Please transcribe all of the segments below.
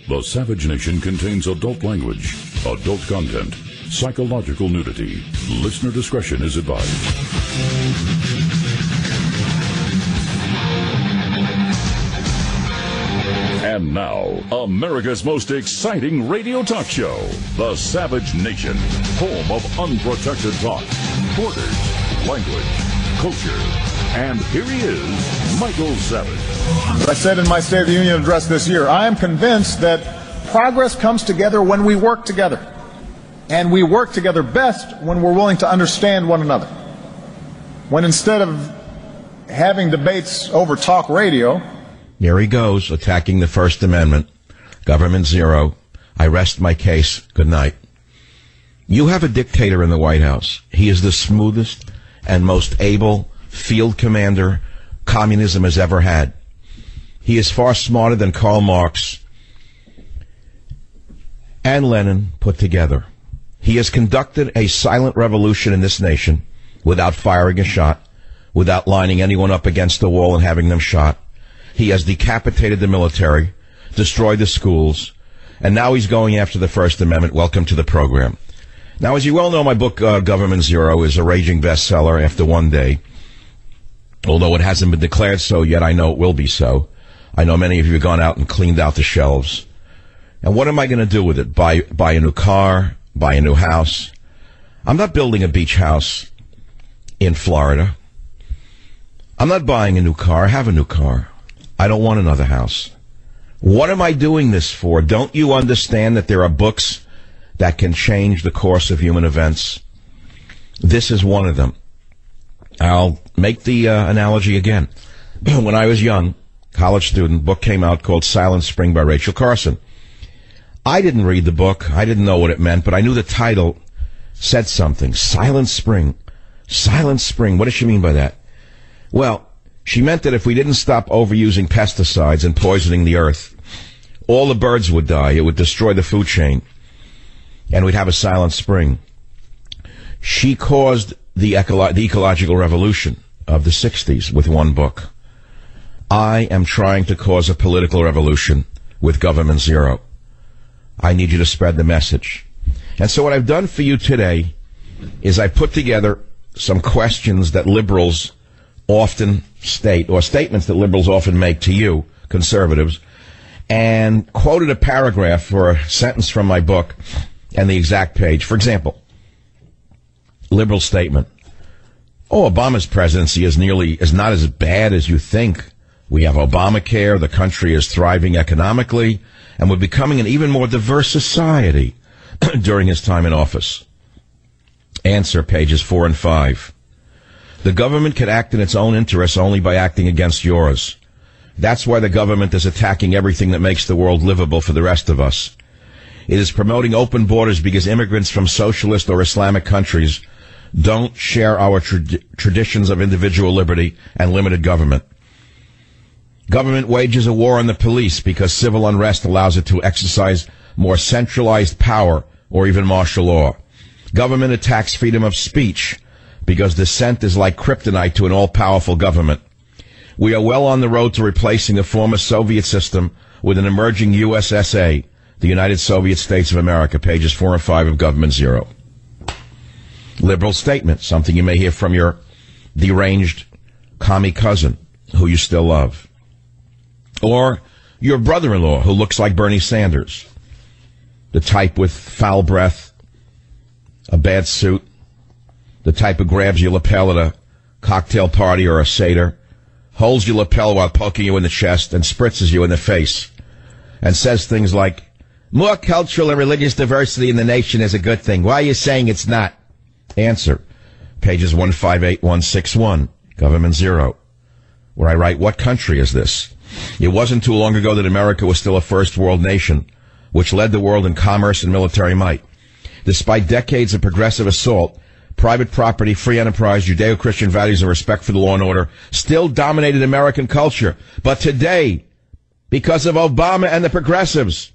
The Savage Nation contains adult language, adult content, psychological nudity. Listener discretion is advised. And now, America's most exciting radio talk show, The Savage Nation, home of unprotected talk, borders, language, culture. And here he is, Michael Savage. As I said in my State of the Union address this year, I am convinced that progress comes together when we work together. And we work together best when we're willing to understand one another. When instead of having debates over talk radio... Here he goes, attacking the First Amendment. Government zero. I rest my case. Good night. You have a dictator in the White House. He is the smoothest and most able field commander communism has ever had. He is far smarter than Karl Marx and Lenin put together. He has conducted a silent revolution in this nation without firing a shot, without lining anyone up against the wall and having them shot. He has decapitated the military, destroyed the schools, and now he's going after the First Amendment. Welcome to the program. Now, as you well know, my book, Government Zero, is a raging bestseller after one day. Although it hasn't been declared so yet, I know it will be so. I know many of you have gone out and cleaned out the shelves. And what am I going to do with it? Buy a new car? Buy a new house? I'm not building a beach house in Florida. I'm not buying a new car. I have a new car. I don't want another house. What am I doing this for? Don't you understand that there are books that can change the course of human events? This is one of them. I'll make the analogy again. When I was young, college student, book came out called Silent Spring by Rachel Carson. I didn't read the book. I didn't know what it meant, but I knew the title said something. Silent Spring. Silent Spring. What does she mean by that? Well, she meant that if we didn't stop overusing pesticides and poisoning the earth, all the birds would die. It would destroy the food chain, and we'd have a silent spring. She caused the ecological revolution of the 60s with one book. I am trying to cause a political revolution with Government Zero. I need you to spread the message. And so what I've done for you today is I put together some questions that liberals often state, or statements that liberals often make to you, conservatives, and quoted a paragraph or a sentence from my book and the exact page. For example, liberal statement. Oh, Obama's presidency is not as bad as you think. We have Obamacare, the country is thriving economically, and we're becoming an even more diverse society during his time in office. Answer, pages 4 and 5. The government can act in its own interests only by acting against yours. That's why the government is attacking everything that makes the world livable for the rest of us. It is promoting open borders because immigrants from socialist or Islamic countries don't share our traditions of individual liberty and limited government. Government wages a war on the police because civil unrest allows it to exercise more centralized power or even martial law. Government attacks freedom of speech because dissent is like kryptonite to an all-powerful government. We are well on the road to replacing the former Soviet system with an emerging USSA, the United Soviet States of America, pages 4 and 5 of Government Zero. Liberal statement, something you may hear from your deranged commie cousin, who you still love. Or your brother-in-law, who looks like Bernie Sanders, the type with foul breath, a bad suit, the type who grabs your lapel at a cocktail party or a Seder, holds your lapel while poking you in the chest and spritzes you in the face, and says things like, more cultural and religious diversity in the nation is a good thing. Why are you saying it's not? Answer, pages 158, 161, Government Zero, where I write, what country is this? It wasn't too long ago that America was still a first world nation, which led the world in commerce and military might. Despite decades of progressive assault, private property, free enterprise, Judeo-Christian values, and respect for the law and order still dominated American culture. But today, because of Obama and the progressives,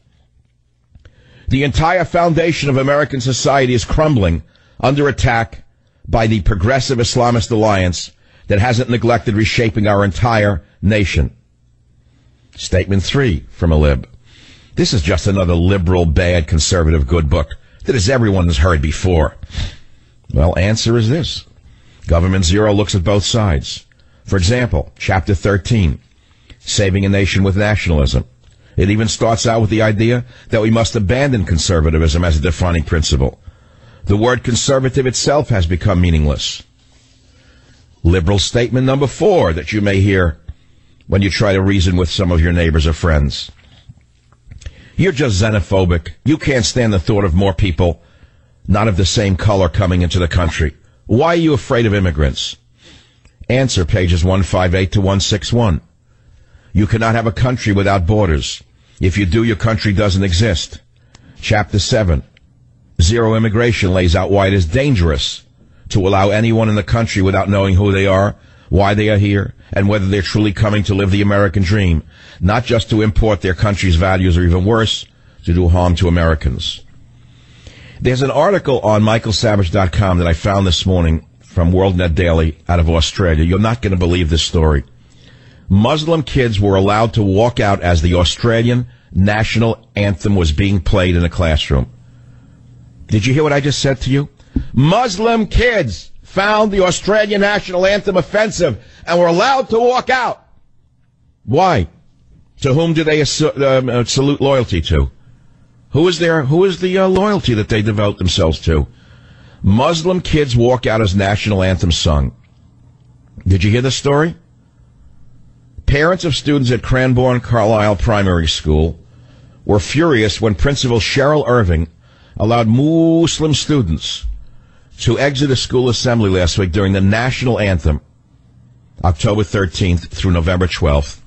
the entire foundation of American society is crumbling under attack by the progressive Islamist alliance that hasn't neglected reshaping our entire nation. Statement 3 from a lib. This is just another liberal, bad, conservative, good book that, as everyone has heard before. Well, answer is this. Government Zero looks at both sides. For example, Chapter 13, Saving a Nation with Nationalism. It even starts out with the idea that we must abandon conservatism as a defining principle. The word conservative itself has become meaningless. Liberal statement number 4 that you may hear when you try to reason with some of your neighbors or friends. You're just xenophobic. You can't stand the thought of more people not of the same color coming into the country. Why are you afraid of immigrants? Answer, pages 158 to 161. You cannot have a country without borders. If you do, your country doesn't exist. Chapter 7, Zero Immigration lays out why it is dangerous to allow anyone in the country without knowing who they are, why they are here, and whether they're truly coming to live the American dream, not just to import their country's values or even worse, to do harm to Americans. There's an article on michaelsavage.com that I found this morning from WorldNet Daily out of Australia. You're not going to believe this story. Muslim kids were allowed to walk out as the Australian national anthem was being played in a classroom. Did you hear what I just said to you? Muslim kids found the Australian national anthem offensive and were allowed to walk out. Why? To whom do they salute loyalty to? Who is the loyalty that they devote themselves to? Muslim kids walk out as national anthem sung. Did you hear the story? Parents of students at Cranbourne Carlisle Primary School were furious when Principal Cheryl Irving allowed Muslim students to exit a school assembly last week during the national anthem, October 13th through November 12th,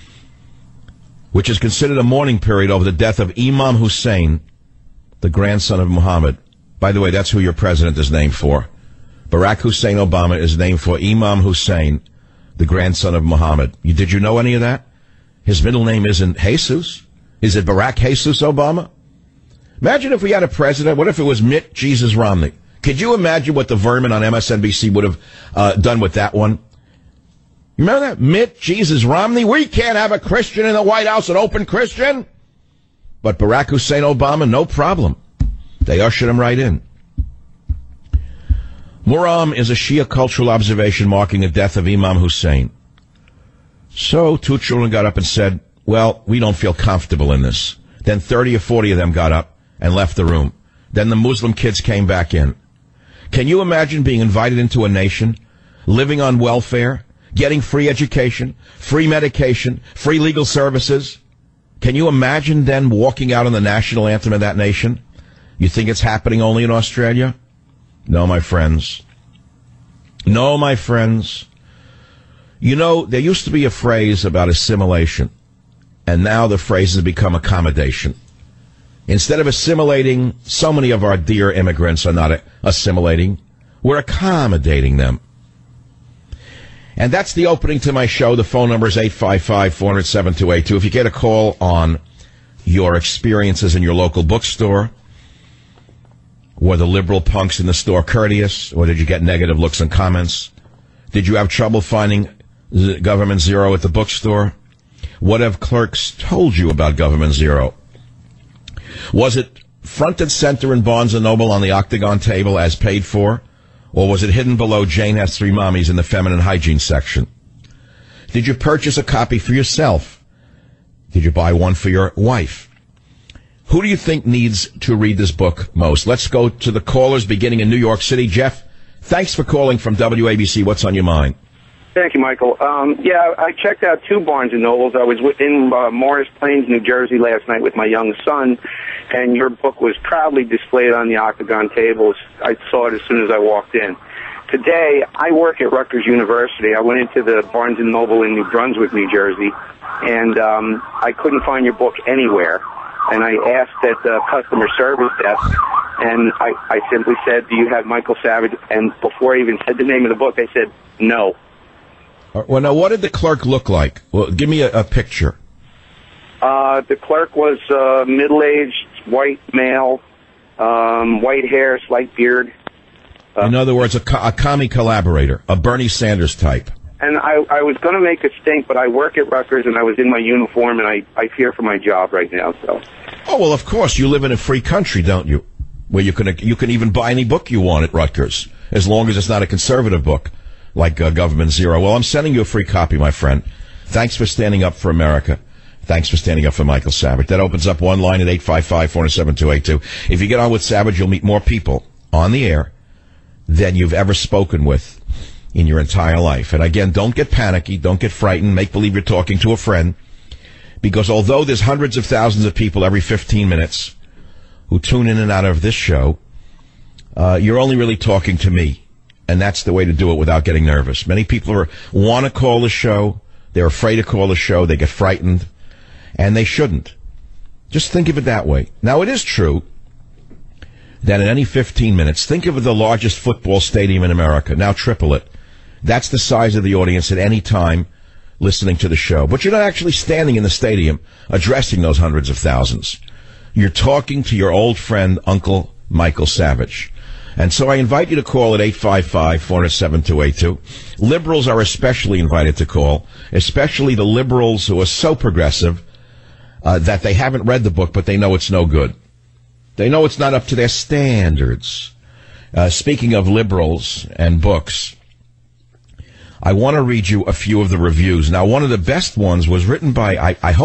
which is considered a mourning period over the death of Imam Hussein, the grandson of Muhammad. By the way, that's who your president is named for. Barack Hussein Obama is named for Imam Hussein, the grandson of Muhammad. Did you know any of that? His middle name isn't Jesus. Is it Barack Jesus Obama? Imagine if we had a president. What if it was Mitt Jesus Romney? Could you imagine what the vermin on MSNBC would have done with that one? You remember that? Mitt Jesus Romney? We can't have a Christian in the White House, an open Christian. But Barack Hussein Obama, no problem. They ushered him right in. Muharram is a Shia cultural observation marking the death of Imam Hussein. So 2 children got up and said, well, we don't feel comfortable in this. Then 30 or 40 of them got up and left the room. Then the Muslim kids came back in. Can you imagine being invited into a nation, living on welfare, getting free education, free medication, free legal services? Can you imagine then walking out on the national anthem of that nation? You think it's happening only in Australia? No, my friends. No, my friends. You know, there used to be a phrase about assimilation, and now the phrase has become accommodation. Instead of assimilating, so many of our dear immigrants are not assimilating. We're accommodating them. And that's the opening to my show. The phone number is 855-400-7282. If you get a call on your experiences in your local bookstore, were the liberal punks in the store courteous, or did you get negative looks and comments? Did you have trouble finding Government Zero at the bookstore? What have clerks told you about Government Zero? Was it front and center in Barnes & Noble on the octagon table as paid for? Or was it hidden below Jane Has Three Mommies in the feminine hygiene section? Did you purchase a copy for yourself? Did you buy one for your wife? Who do you think needs to read this book most? Let's go to the callers beginning in New York City. Jeff, thanks for calling from WABC. What's on your mind? Thank you, Michael. I checked out 2 Barnes & Nobles. I was in Morris Plains, New Jersey last night with my young son, and your book was proudly displayed on the octagon tables. I saw it as soon as I walked in. Today, I work at Rutgers University. I went into the Barnes & Noble in New Brunswick, New Jersey, and I couldn't find your book anywhere. And I asked at the customer service desk, and I simply said, do you have Michael Savage? And before I even said the name of the book, they said, no. Well, now, what did the clerk look like? Well, give me a picture. The clerk was middle-aged, white male, white hair, slight beard. In other words, a commie collaborator, a Bernie Sanders type. And I was going to make a stink, but I work at Rutgers, and I was in my uniform, and I fear for my job right now. So Oh, well, of course, you live in a free country, don't you? Where you can even buy any book you want at Rutgers, as long as it's not a conservative book like Government Zero. Well, I'm sending you a free copy, my friend. Thanks for standing up for America. Thanks for standing up for Michael Savage. That opens up one line at 855-407-282. If you get on with Savage, you'll meet more people on the air than you've ever spoken with in your entire life. And again, don't get panicky. Don't get frightened. Make believe you're talking to a friend. Because although there's hundreds of thousands of people every 15 minutes who tune in and out of this show, you're only really talking to me. And that's the way to do it without getting nervous. Many people want to call the show. They're afraid to call the show. They get frightened. And they shouldn't. Just think of it that way. Now, it is true that in any 15 minutes, think of the largest football stadium in America. Now triple it. That's the size of the audience at any time listening to the show. But you're not actually standing in the stadium addressing those hundreds of thousands. You're talking to your old friend, Uncle Michael Savage. And so I invite you to call at 855-407-282. Liberals are especially invited to call, especially the liberals who are so progressive that they haven't read the book, but they know it's no good. They know it's not up to their standards. Speaking of liberals and books, I want to read you a few of the reviews. Now, one of the best ones was written by,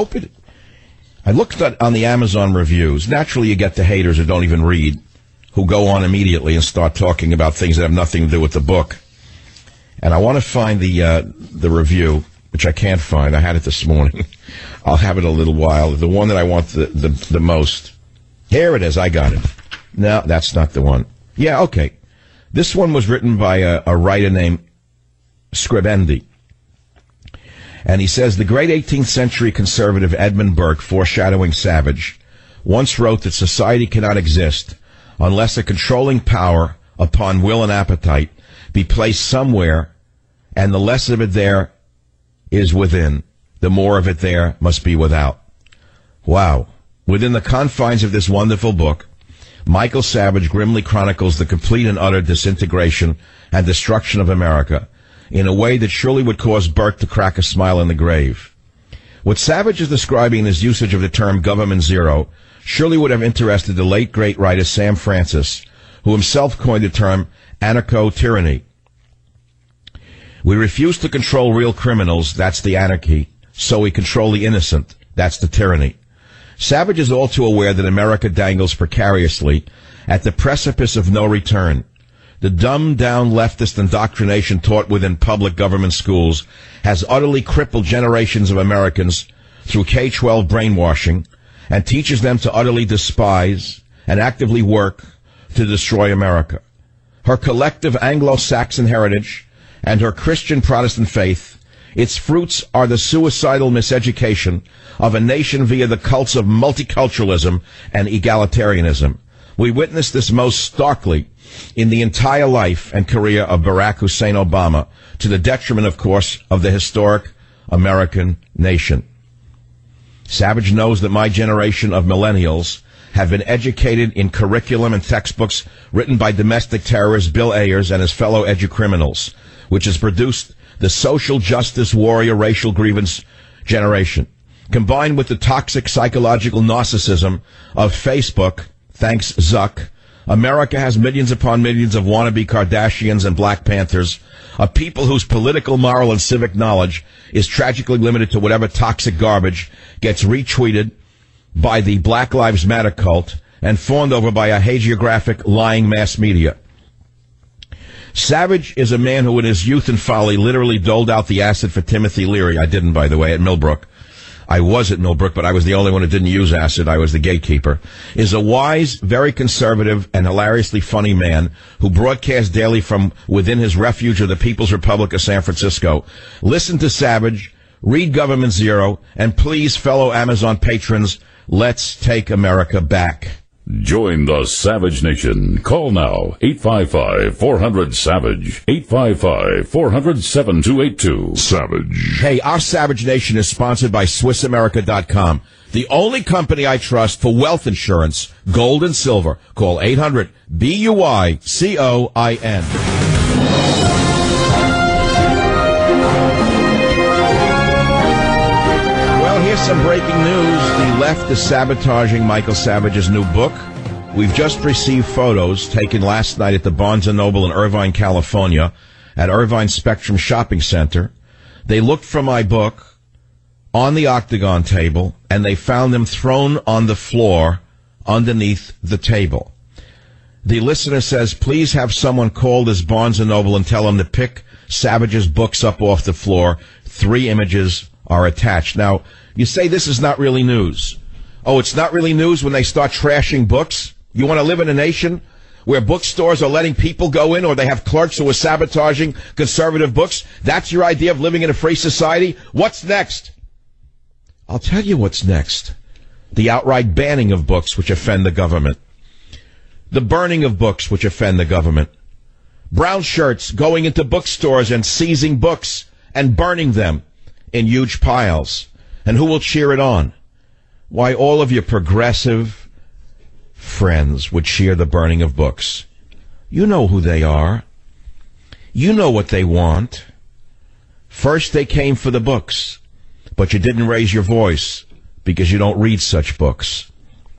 I looked at on the Amazon reviews. Naturally, you get the haters who don't even read, who go on immediately and start talking about things that have nothing to do with the book. And I want to find the review, which I can't find. I had it this morning. I'll have it a little while. The one that I want the most. Here it is. I got it. No, that's not the one. Yeah, okay. This one was written by a writer named Scribendi. And he says, the great 18th century conservative Edmund Burke, foreshadowing Savage, once wrote that society cannot exist unless a controlling power upon will and appetite be placed somewhere, and the less of it there is within, the more of it there must be without. Wow. Within the confines of this wonderful book, Michael Savage grimly chronicles the complete and utter disintegration and destruction of America in a way that surely would cause Burke to crack a smile in the grave. What Savage is describing in his usage of the term Government Zero surely would have interested the late great writer Sam Francis, who himself coined the term anarcho-tyranny. We refuse to control real criminals, that's the anarchy, so we control the innocent, that's the tyranny. Savage is all too aware that America dangles precariously at the precipice of no return. The dumbed-down leftist indoctrination taught within public government schools has utterly crippled generations of Americans through K-12 brainwashing and teaches them to utterly despise and actively work to destroy America. Her collective Anglo-Saxon heritage and her Christian Protestant faith, its fruits are the suicidal miseducation of a nation via the cults of multiculturalism and egalitarianism. We witnessed this most starkly in the entire life and career of Barack Hussein Obama, to the detriment, of course, of the historic American nation. Savage knows that my generation of millennials have been educated in curriculum and textbooks written by domestic terrorist Bill Ayers and his fellow educriminals, which has produced the social justice warrior racial grievance generation. Combined with the toxic psychological narcissism of Facebook, thanks Zuck, America has millions upon millions of wannabe Kardashians and Black Panthers, a people whose political, moral, and civic knowledge is tragically limited to whatever toxic garbage gets retweeted by the Black Lives Matter cult and fawned over by a hagiographic, lying mass media. Savage is a man who in his youth and folly literally doled out the acid for Timothy Leary. I didn't, by the way, at Millbrook. I was at Millbrook, but I was the only one who didn't use acid. I was the gatekeeper. Is a wise, very conservative, and hilariously funny man who broadcasts daily from within his refuge of the People's Republic of San Francisco. Listen to Savage, read Government Zero, and please, fellow Amazon patrons, let's take America back. Join the Savage Nation. Call now, 855-400-SAVAGE, 855-400-7282. Savage. Hey, our Savage Nation is sponsored by SwissAmerica.com, the only company I trust for wealth insurance, gold and silver. Call 800-BUYCOIN. Well, here's Here's some breaking news. The left is sabotaging Michael Savage's new book. We've just received photos taken last night at the Barnes & Noble in Irvine, California, at Irvine Spectrum Shopping Center. They looked for my book on the octagon table, and they found them thrown on the floor underneath the table. The listener says, please have someone call this Barnes & Noble and tell them to pick Savage's books up off the floor. 3 images are attached. Now, you say this is not really news. Oh, it's not really news when they start trashing books? You want to live in a nation where bookstores are letting people go in, or they have clerks who are sabotaging conservative books? That's your idea of living in a free society? What's next? I'll tell you what's next. The outright banning of books which offend the government. The burning of books which offend the government. Brown shirts going into bookstores and seizing books and burning them in huge piles. And who will cheer it on? Why, all of your progressive friends would cheer the burning of books. You know who they are. You know what they want. First they came for the books, but you didn't raise your voice because you don't read such books.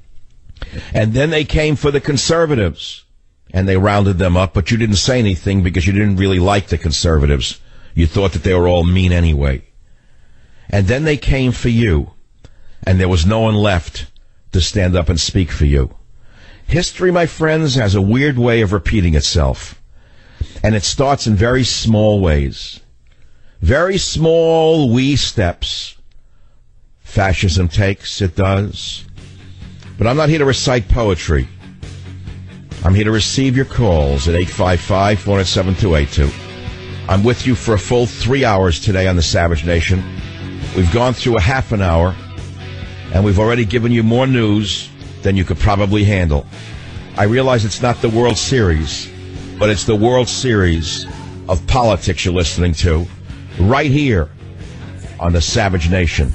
And then they came for the conservatives, and they rounded them up, but you didn't say anything because you didn't really like the conservatives. You thought that they were all mean anyway. And then they came for you, and there was no one left to stand up and speak for you. History, my friends, has a weird way of repeating itself. And it starts in very small ways. Very small, wee steps. Fascism takes, it does. But I'm not here to recite poetry. I'm here to receive your calls at 855-407-282. I'm with you for a full 3 hours today on the Savage Nation. We've gone through a half an hour, and we've already given you more news than you could probably handle. I realize it's not the World Series, but it's the World Series of politics you're listening to right here on the Savage Nation.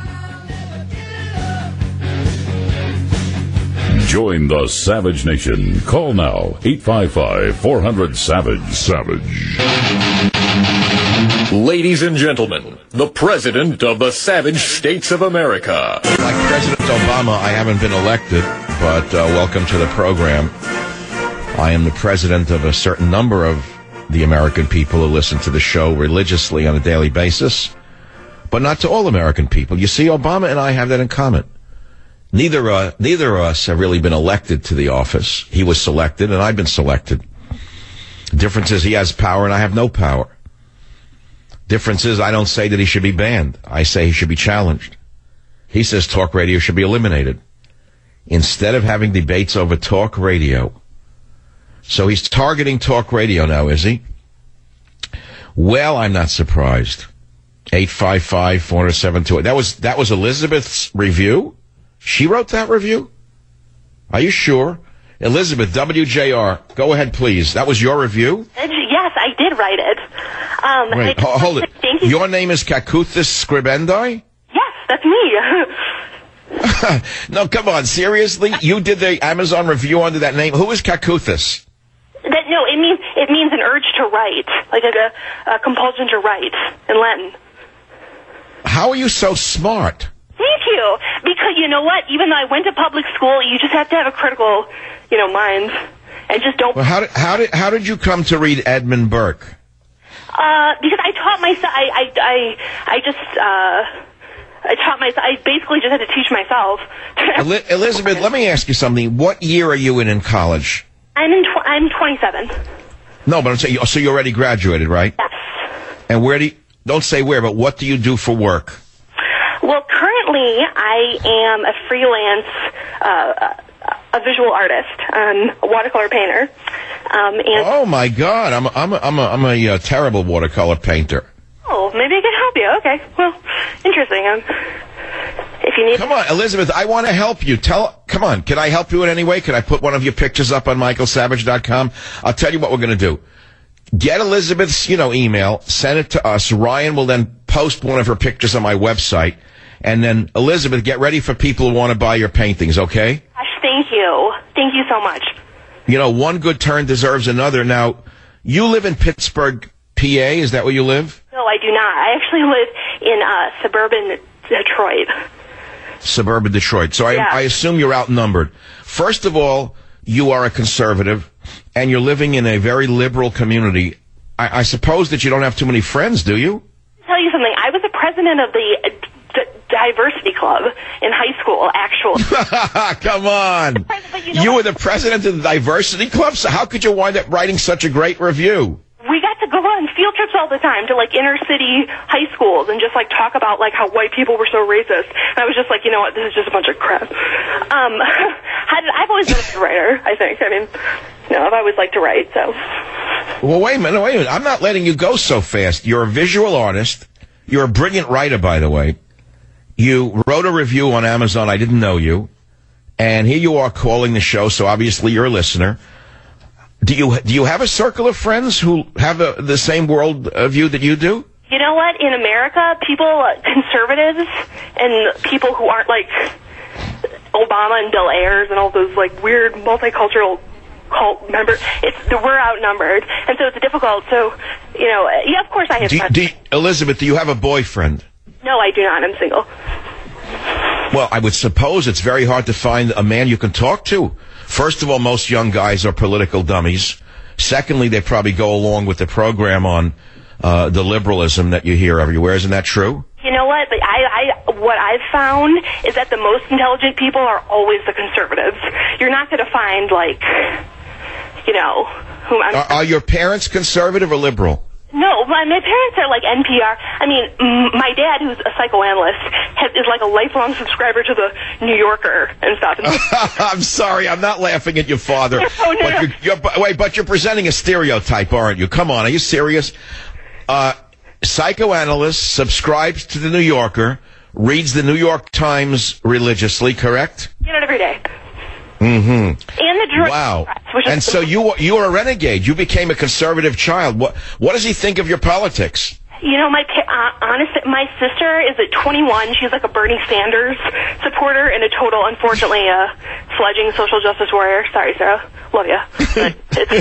Join the Savage Nation. Call now, 855-400-SAVAGE. Savage. Ladies and gentlemen, the President of the Savage States of America. Like President Obama, I haven't been elected, but welcome to the program. I am the president of a certain number of the American people who listen to the show religiously on a daily basis, but not to all American people. You see, Obama and I have that in common. Neither of us have really been elected to the office. He was selected, and I've been selected. The difference is he has power, and I have no power. Difference is I don't say that he should be banned. I say he should be challenged. He says talk radio should be eliminated. Instead of having debates over talk radio. So he's targeting talk radio now, is he? Well, I'm not surprised. 855-407-282. That was Elizabeth's review? She wrote that review? Are you sure? Elizabeth, WJR, go ahead, please. That was your review? Yes, I did write it. Wait, hold it. Your name is Kakuthis Scribendi? Yes, that's me. No, come on, seriously? You did the Amazon review under that name? Who is Kakuthis? No, it means an urge to write, like a compulsion to write in Latin. How are you so smart? Thank you. Because you know what? Even though I went to public school, you just have to have a critical, mind, and just don't. Well, how did you come to read Edmund Burke? Because I taught myself. I basically just had to teach myself. Elizabeth, let me ask you something. What year are you in college? I'm 27. No, but I'm saying, so you already graduated, right? Yes. And don't say where, but what do you do for work? Well, currently I am a freelance, a visual artist, a watercolor painter. And oh my God, I'm a terrible watercolor painter. Oh, maybe I can help you. Okay, well, interesting. If you need, come on, Elizabeth, I want to help you. Come on, can I help you in any way? Can I put one of your pictures up on michaelsavage.com? I'll tell you what we're going to do. Get Elizabeth's, email, send it to us. Ryan will then post one of her pictures on my website. And then, Elizabeth, get ready for people who want to buy your paintings, okay? Gosh, thank you. Thank you so much. One good turn deserves another. Now, you live in Pittsburgh, PA. Is that where you live? No, I do not. I actually live in suburban Detroit. Suburban Detroit. So I assume you're outnumbered. First of all, you are a conservative, and you're living in a very liberal community. I suppose that you don't have too many friends, do you? I'll tell you something. I was the president of the diversity club in high school, actually. Come on. You were the president of the diversity club? So how could you wind up writing such a great review? We got to go on field trips all the time to, like, inner city high schools and just, like, talk about, like, how white people were so racist. And I was just like, you know what, this is just a bunch of crap. I've always been a good writer, I think. I mean, I've always liked to write, so. Well, wait a minute. I'm not letting you go so fast. You're a visual artist. You're a brilliant writer, by the way. You wrote a review on Amazon. I didn't know you. And here you are calling the show, so obviously you're a listener. Do you have a circle of friends who have the same world view that you do? You know what? In America, people, conservatives, and people who aren't like Obama and Bill Ayers and all those like weird multicultural cult members, we're outnumbered, and so it's difficult. So, yeah, of course I have friends. Elizabeth, do you have a boyfriend? No, I do not. I'm single. Well, I would suppose it's very hard to find a man you can talk to. First of all, most young guys are political dummies. Secondly, they probably go along with the program on the liberalism that you hear everywhere. Isn't that true? You know what? What I've found is that the most intelligent people are always the conservatives. You're not going to find, like, whom I'm... Are your parents conservative or liberal? No, my parents are like NPR. I mean, my dad, who's a psychoanalyst, is like a lifelong subscriber to the New Yorker and stuff. I'm sorry, I'm not laughing at your father. Oh, no. But you're presenting a stereotype, aren't you? Come on, are you serious? Psychoanalyst, subscribes to the New Yorker, reads the New York Times religiously, correct? Get it every day. Mm-hmm. And the Detroit Wow. Press, and so you are a renegade. You became a conservative child. What does he think of your politics? Honestly, my sister is at 21. She's like a Bernie Sanders supporter and a total, unfortunately, fledgling social justice warrior. Sorry, Sarah. Love you. But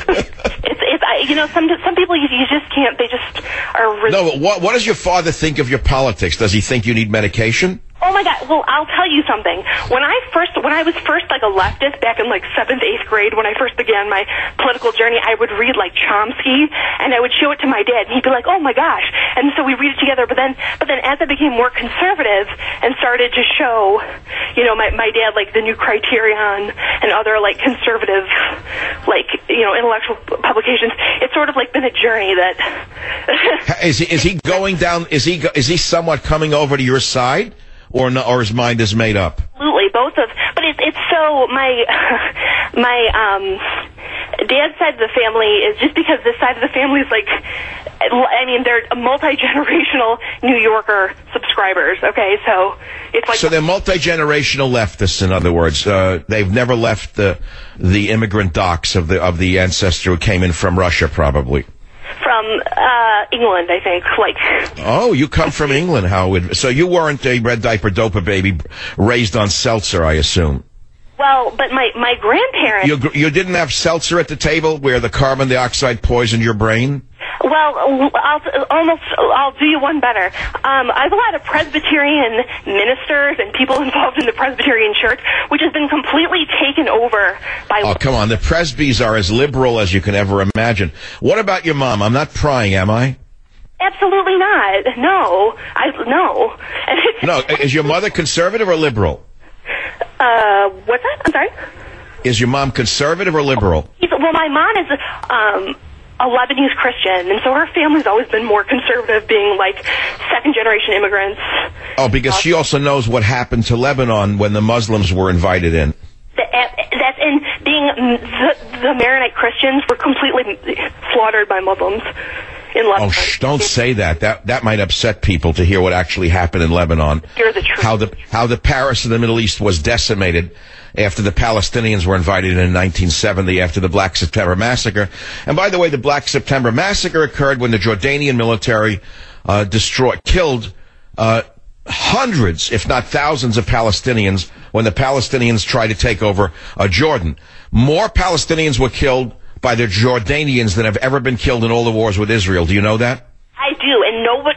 some people you just can't. They just are. No, what does your father think of your politics? Does he think you need medication? Oh my God! Well, I'll tell you something. When I was first like a leftist back in like 7th, 8th grade, when I first began my political journey, I would read like Chomsky, and I would show it to my dad, and he'd be like, "Oh my gosh!" And so we read it together. But then as I became more conservative and started to show, my dad like the New Criterion and other like conservative, like intellectual publications, it's sort of like been a journey that. Is he going down? Is he somewhat coming over to your side? Or his mind is made up? Absolutely, both of. But it's so my dad side of the family is just because this side of the family is like, I mean, they're multi-generational New Yorker subscribers. Okay, so it's like. So they're multi-generational leftists. In other words, they've never left the immigrant docks of the ancestor who came in from Russia, probably. From England, I think. Oh, you come from England, Howard. So you weren't a red diaper doper baby raised on seltzer, I assume. Well, but my grandparents... You didn't have seltzer at the table where the carbon dioxide poisoned your brain? Well, I'll do you one better. I have a lot of Presbyterian ministers and people involved in the Presbyterian Church, which has been completely taken over by... Oh, come on. The Presbys are as liberal as you can ever imagine. What about your mom? I'm not prying, am I? Absolutely not. No. No. No. Is your mother conservative or liberal? What's that? I'm sorry? Is your mom conservative or liberal? Well, my mom is... a Lebanese Christian, and so her family's always been more conservative, being like second-generation immigrants. Oh, because she also knows what happened to Lebanon when the Muslims were invited in. That's in being the Maronite Christians were completely slaughtered by Muslims in Lebanon. Oh, don't say that. That might upset people to hear what actually happened in Lebanon. Hear the truth. How the Paris of the Middle East was decimated after the Palestinians were invited in 1970 after the Black September Massacre. And by the way, the Black September Massacre occurred when the Jordanian military killed hundreds, if not thousands, of Palestinians when the Palestinians tried to take over Jordan. More Palestinians were killed by the Jordanians than have ever been killed in all the wars with Israel. Do you know that? I do, and nobody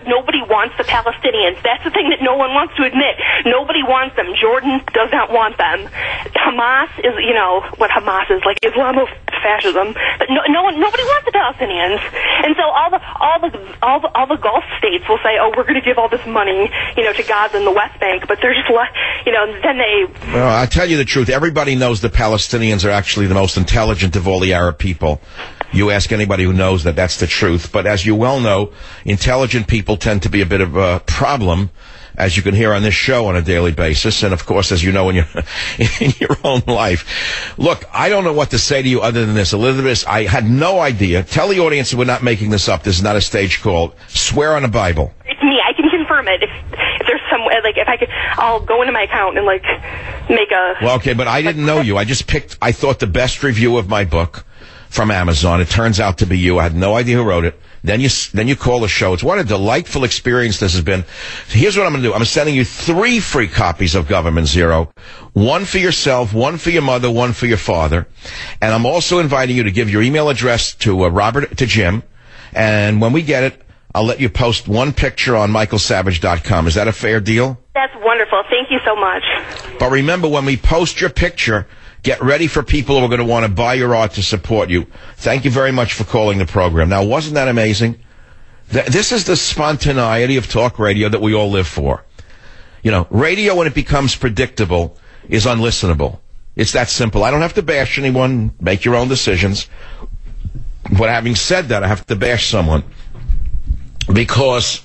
wants the Palestinians. That's the thing that no one wants to admit. Nobody wants them. Jordan does not want them. Hamas is, what Hamas is, like Islamofascism. But nobody wants the Palestinians. And so all the Gulf states will say, oh, we're going to give all this money, to Gaza and the West Bank, but they're just, then they... Well, I tell you the truth. Everybody knows the Palestinians are actually the most intelligent of all the Arab people. You ask anybody who knows that that's the truth. But as you well know, intelligent people tend to be a bit of a problem, as you can hear on this show on a daily basis. And, of course, as you know in your own life. Look, I don't know what to say to you other than this. Elizabeth, I had no idea. Tell the audience that we're not making this up. This is not a stage call. Swear on the Bible. It's me. I can confirm it. If there's some, if I could, I'll go into my account and, make a... Well, okay, but I didn't know you. I just picked, I thought, the best review of my book from Amazon. It turns out to be you. I had no idea who wrote it. Then you call the show. It's what a delightful experience this has been. Here's what I'm going to do. I'm sending you 3 free copies of Government Zero. 1 for yourself, 1 for your mother, 1 for your father. And I'm also inviting you to give your email address to Jim. And when we get it, I'll let you post 1 picture on michaelsavage.com. Is that a fair deal? That's wonderful. Thank you so much. But remember, when we post your picture, get ready for people who are going to want to buy your art to support you. Thank you very much for calling the program. Now, wasn't that amazing? This is the spontaneity of talk radio that we all live for. Radio, when it becomes predictable, is unlistenable. It's that simple. I don't have to bash anyone. Make your own decisions. But having said that, I have to bash someone. Because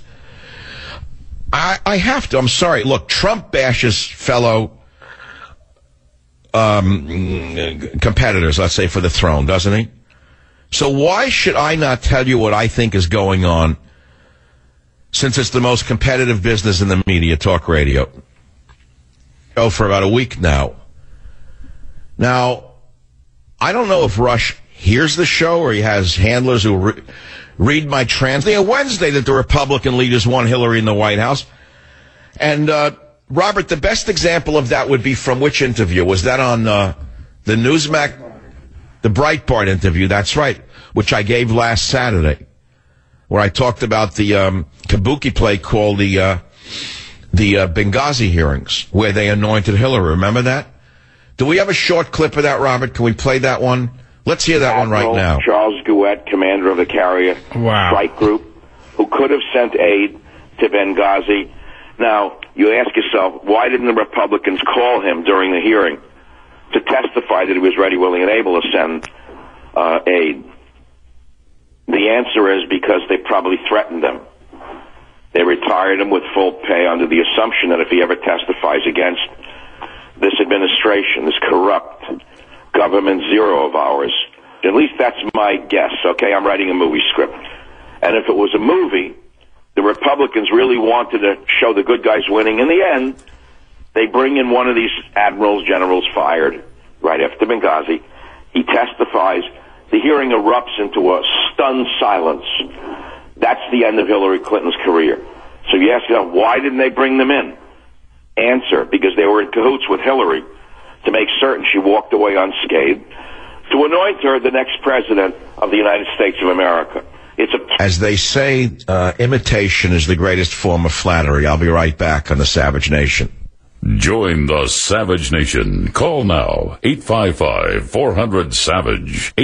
I have to. I'm sorry. Look, Trump bashes fellow competitors, let's say, for the throne, doesn't he? So why should I not tell you what I think is going on, since it's the most competitive business in the media, talk radio? For about a week now. Now, I don't know if Rush hears the show or he has handlers who read my transcript. On Wednesday that the Republican leaders won Hillary in the White House. And, Robert, the best example of that would be from which interview? Was that on the Newsmax, the Breitbart interview? That's right, which I gave last Saturday, where I talked about the kabuki play called the Benghazi hearings, where they anointed Hillary. Remember that? Do we have a short clip of that, Robert? Can we play that one? Let's hear that one right now. Charles Gouet, commander of the carrier strike group, who could have sent aid to Benghazi. Now, you ask yourself, why didn't the Republicans call him during the hearing to testify that he was ready, willing, and able to send aid? The answer is because they probably threatened him. They retired him with full pay under the assumption that if he ever testifies against this administration, this corrupt Government Zero of ours, at least that's my guess, okay? I'm writing a movie script. And if it was a movie, the Republicans really wanted to show the good guys winning. In the end, they bring in one of these admirals, generals fired right after Benghazi. He testifies. The hearing erupts into a stunned silence. That's the end of Hillary Clinton's career. So you ask yourself, why didn't they bring them in? Answer, because they were in cahoots with Hillary to make certain she walked away unscathed, to anoint her the next president of the United States of America. As they say, imitation is the greatest form of flattery. I'll be right back on the Savage Nation. Join the Savage Nation. Call now, 855-400-SAVAGE,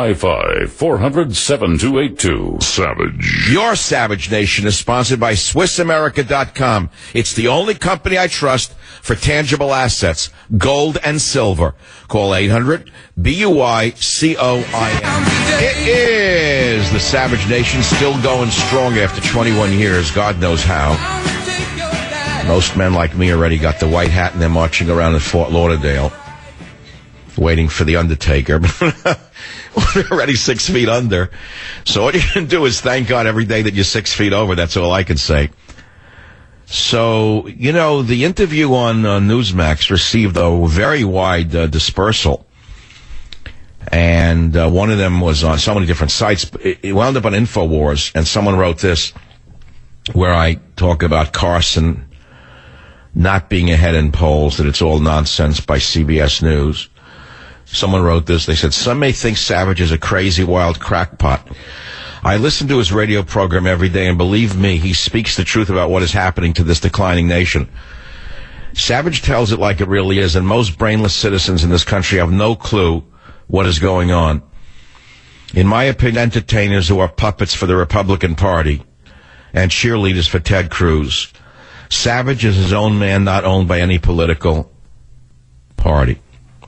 855-400-7282. Savage. Your Savage Nation is sponsored by SwissAmerica.com. It's the only company I trust for tangible assets, gold and silver. Call 800-BUY-COIN. It is the Savage Nation, still going strong after 21 years. God knows how. Most men like me already got the white hat and they're marching around in Fort Lauderdale waiting for the Undertaker. They're already 6 feet under. So all you can do is thank God every day that you're 6 feet over. That's all I can say. So, the interview on Newsmax received a very wide dispersal. And one of them was on so many different sites. It wound up on InfoWars, and someone wrote this, where I talk about Carson not being ahead in polls, that it's all nonsense by CBS News. Someone wrote this. They said, some may think Savage is a crazy, wild crackpot. I listen to his radio program every day, and believe me, he speaks the truth about what is happening to this declining nation. Savage tells it like it really is, and most brainless citizens in this country have no clue what is going on. In my opinion, entertainers who are puppets for the Republican Party and cheerleaders for Ted Cruz. Savage is his own man, not owned by any political party.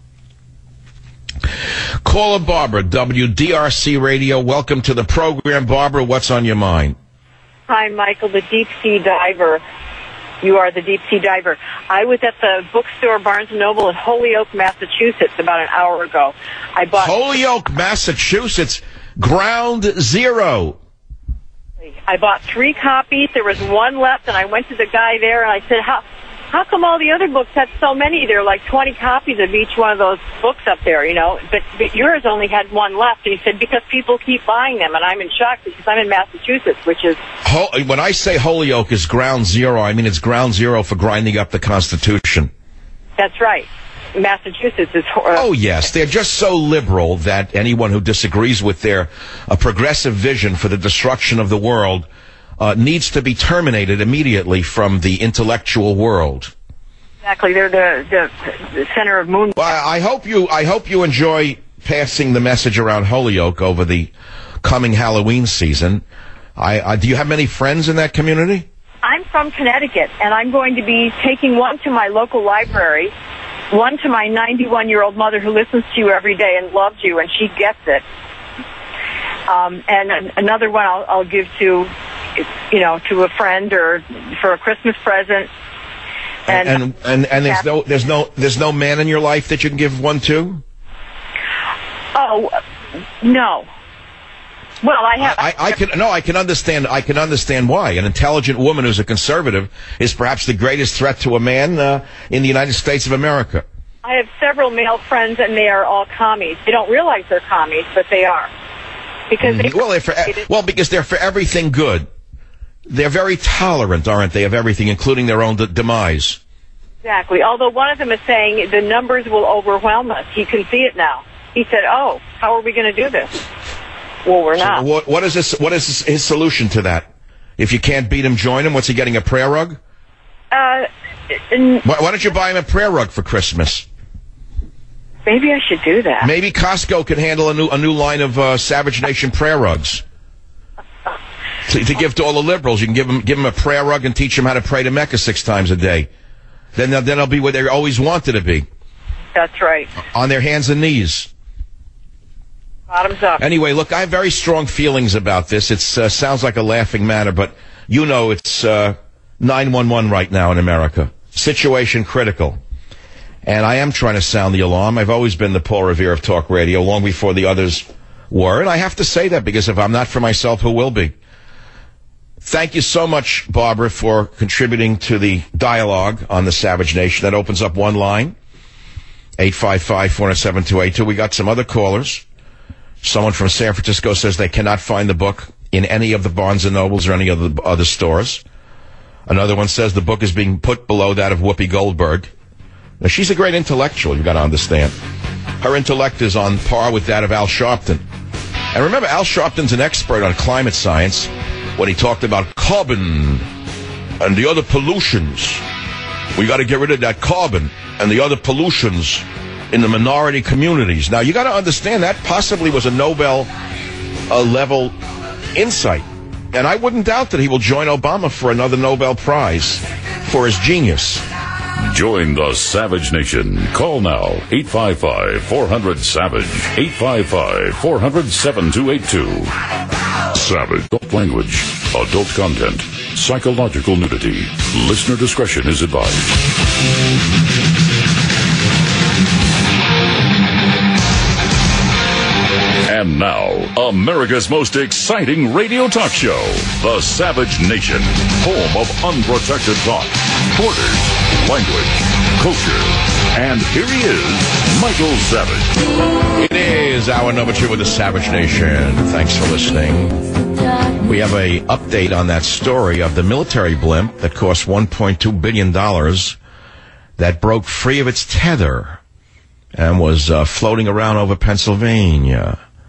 Caller Barbara, WDRC Radio. Welcome to the program. Barbara, what's on your mind? Hi, Michael, the deep sea diver. You are the deep sea diver. I was at the bookstore Barnes & Noble in Holyoke, Massachusetts about an hour ago. I bought Holyoke, Massachusetts, Ground Zero. I bought 3 copies. There was one left, and I went to the guy there, and I said, how come all the other books had so many? There are like 20 copies of each one of those books up there, you know, but yours only had one left. And he said, because people keep buying them, and I'm in shock because I'm in Massachusetts, which is... When I say Holyoke is ground zero, I mean it's ground zero for grinding up the Constitution. That's right. Massachusetts is... oh, yes. They're just so liberal that anyone who disagrees with their progressive vision for the destruction of the world needs to be terminated immediately from the intellectual world. Exactly. They're the center of moon... Well, I hope you enjoy passing the message around Holyoke over the coming Halloween season. Do you have many friends in that community? I'm from Connecticut, and I'm going to be taking one to my local library, one to my 91-year-old mother who listens to you every day and loves you, and she gets it. And another one I'll give to, you know, to a friend or for a Christmas present. And there's no man in your life that you can give one to? Oh, no. Well, I can understand why. An intelligent woman who's a conservative is perhaps the greatest threat to a man in the United States of America. I have several male friends, and they are all commies. They don't realize they're commies, but they are. Because because they're for everything good. They're very tolerant, aren't they, of everything, including their own demise. Exactly. Although one of them is saying the numbers will overwhelm us. He can see it now. He said, "Oh, how are we going to do this?" Well, we're not. So what is his solution to that? If you can't beat him, join him. What's he getting, a prayer rug? Why don't you buy him a prayer rug for Christmas? Maybe I should do that. Maybe Costco can handle a new line of Savage Nation prayer rugs. To give to all the liberals. You can give them a prayer rug and teach them how to pray to Mecca 6 times a day. Then they'll be where they always wanted to be. That's right. On their hands and knees. Bottoms up. Anyway, look, I have very strong feelings about this. It sounds like a laughing matter, but you know it's 911 right now in America. Situation critical. And I am trying to sound the alarm. I've always been the Paul Revere of talk radio, long before the others were. And I have to say that because if I'm not for myself, who will be? Thank you so much, Barbara, for contributing to the dialogue on the Savage Nation. That opens up one line, 855-407-282. We got some other callers. Someone from San Francisco says they cannot find the book in any of the Barnes & Nobles or any of the other stores. Another one says the book is being put below that of Whoopi Goldberg. Now, she's a great intellectual, you've got to understand. Her intellect is on par with that of Al Sharpton. And remember, Al Sharpton's an expert on climate science when he talked about carbon and the other pollutions. We got to get rid of that carbon and the other pollutions in the minority communities. Now, you got to understand that possibly was a Nobel-level insight. And I wouldn't doubt that he will join Obama for another Nobel Prize for his genius. Join the Savage Nation. Call now, 855-400-SAVAGE, 855-400-7282. Savage. Adult language, adult content, psychological nudity. Listener discretion is advised. And now, America's most exciting radio talk show, The Savage Nation, home of unprotected thought, borders, language, culture. And here he is, Michael Savage. It is hour number 2 with The Savage Nation. Thanks for listening. We have a update on that story of the military blimp that cost $1.2 billion that broke free of its tether and was floating around over Pennsylvania.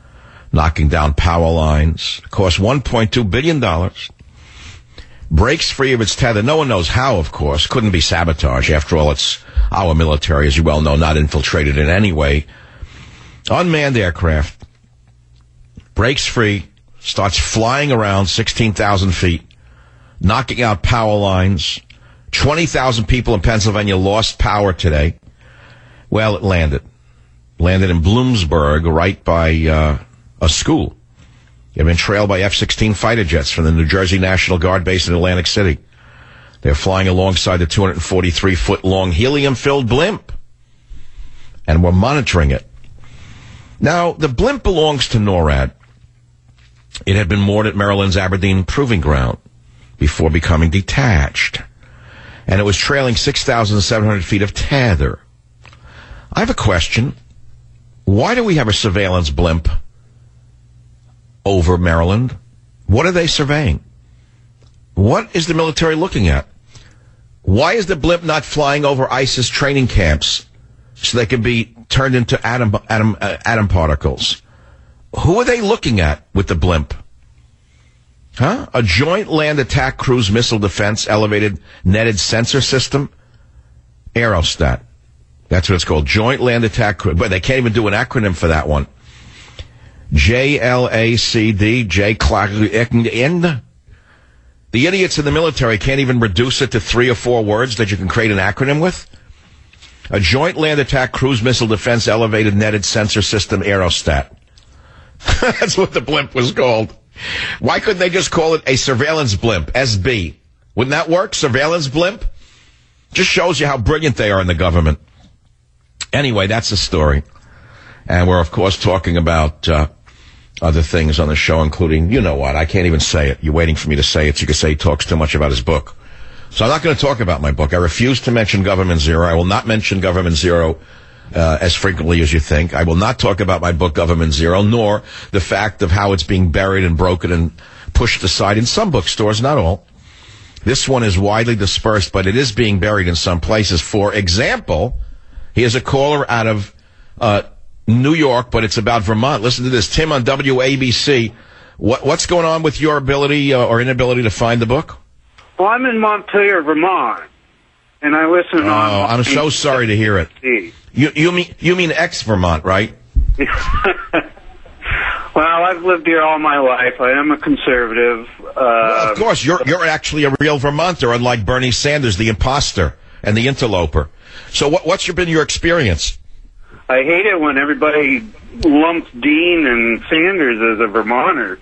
knocking down power lines. Cost $1.2 billion. Breaks free of its tether. No one knows how, of course. Couldn't be sabotage. After all, it's our military, as you well know, not infiltrated in any way. Unmanned aircraft. Breaks free. Starts flying around 16,000 feet. Knocking out power lines. 20,000 people in Pennsylvania lost power today. Well, it landed. Landed in Bloomsburg, right by a school. It had been trailed by F-16 fighter jets from the New Jersey National Guard base in Atlantic City. They're flying alongside the 243-foot-long helium-filled blimp. And we're monitoring it. Now, the blimp belongs to NORAD. It had been moored at Maryland's Aberdeen Proving Ground before becoming detached. And it was trailing 6,700 feet of tether. I have a question. Why do we have a surveillance blimp over Maryland? What are they surveying? What is the military looking at? Why is the blimp not flying over ISIS training camps so they can be turned into atom particles? Who are they looking at with the blimp? Huh? A Joint Land Attack Cruise Missile Defense Elevated Netted Sensor System? Aerostat. That's what it's called. Joint Land Attack Cruise. But they can't even do an acronym for that one. JLACD, JCLACD. The idiots in the military can't even reduce it to 3 or 4 words that you can create an acronym with. A Joint Land Attack Cruise Missile Defense Elevated Netted Sensor System, Aerostat. That's what the blimp was called. Why couldn't they just call it a surveillance blimp, SB? Wouldn't that work? Surveillance blimp? Just shows you how brilliant they are in the government. Anyway, that's the story. And we're, of course, talking about other things on the show, including, you know what, I can't even say it. You're waiting for me to say it so you can say he talks too much about his book. So I'm not going to talk about my book. I refuse to mention Government Zero. I will not mention Government Zero as frequently as you think. I will not talk about my book, Government Zero, nor the fact of how it's being buried and broken and pushed aside in some bookstores, not all. This one is widely dispersed, but it is being buried in some places. For example, here's a caller out of New York, but it's about Vermont. Listen to this. Tim on WABC. What's going on with your ability or inability to find the book? Well, I'm in Montpelier, Vermont, and I listen on... Oh, I'm so sorry to hear it. You mean ex-Vermont, right? Well, I've lived here all my life. I am a conservative. Well, of course, you're actually a real Vermonter, unlike Bernie Sanders, the imposter and the interloper. So what's been your experience? I hate it when everybody lumps Dean and Sanders as a Vermonter.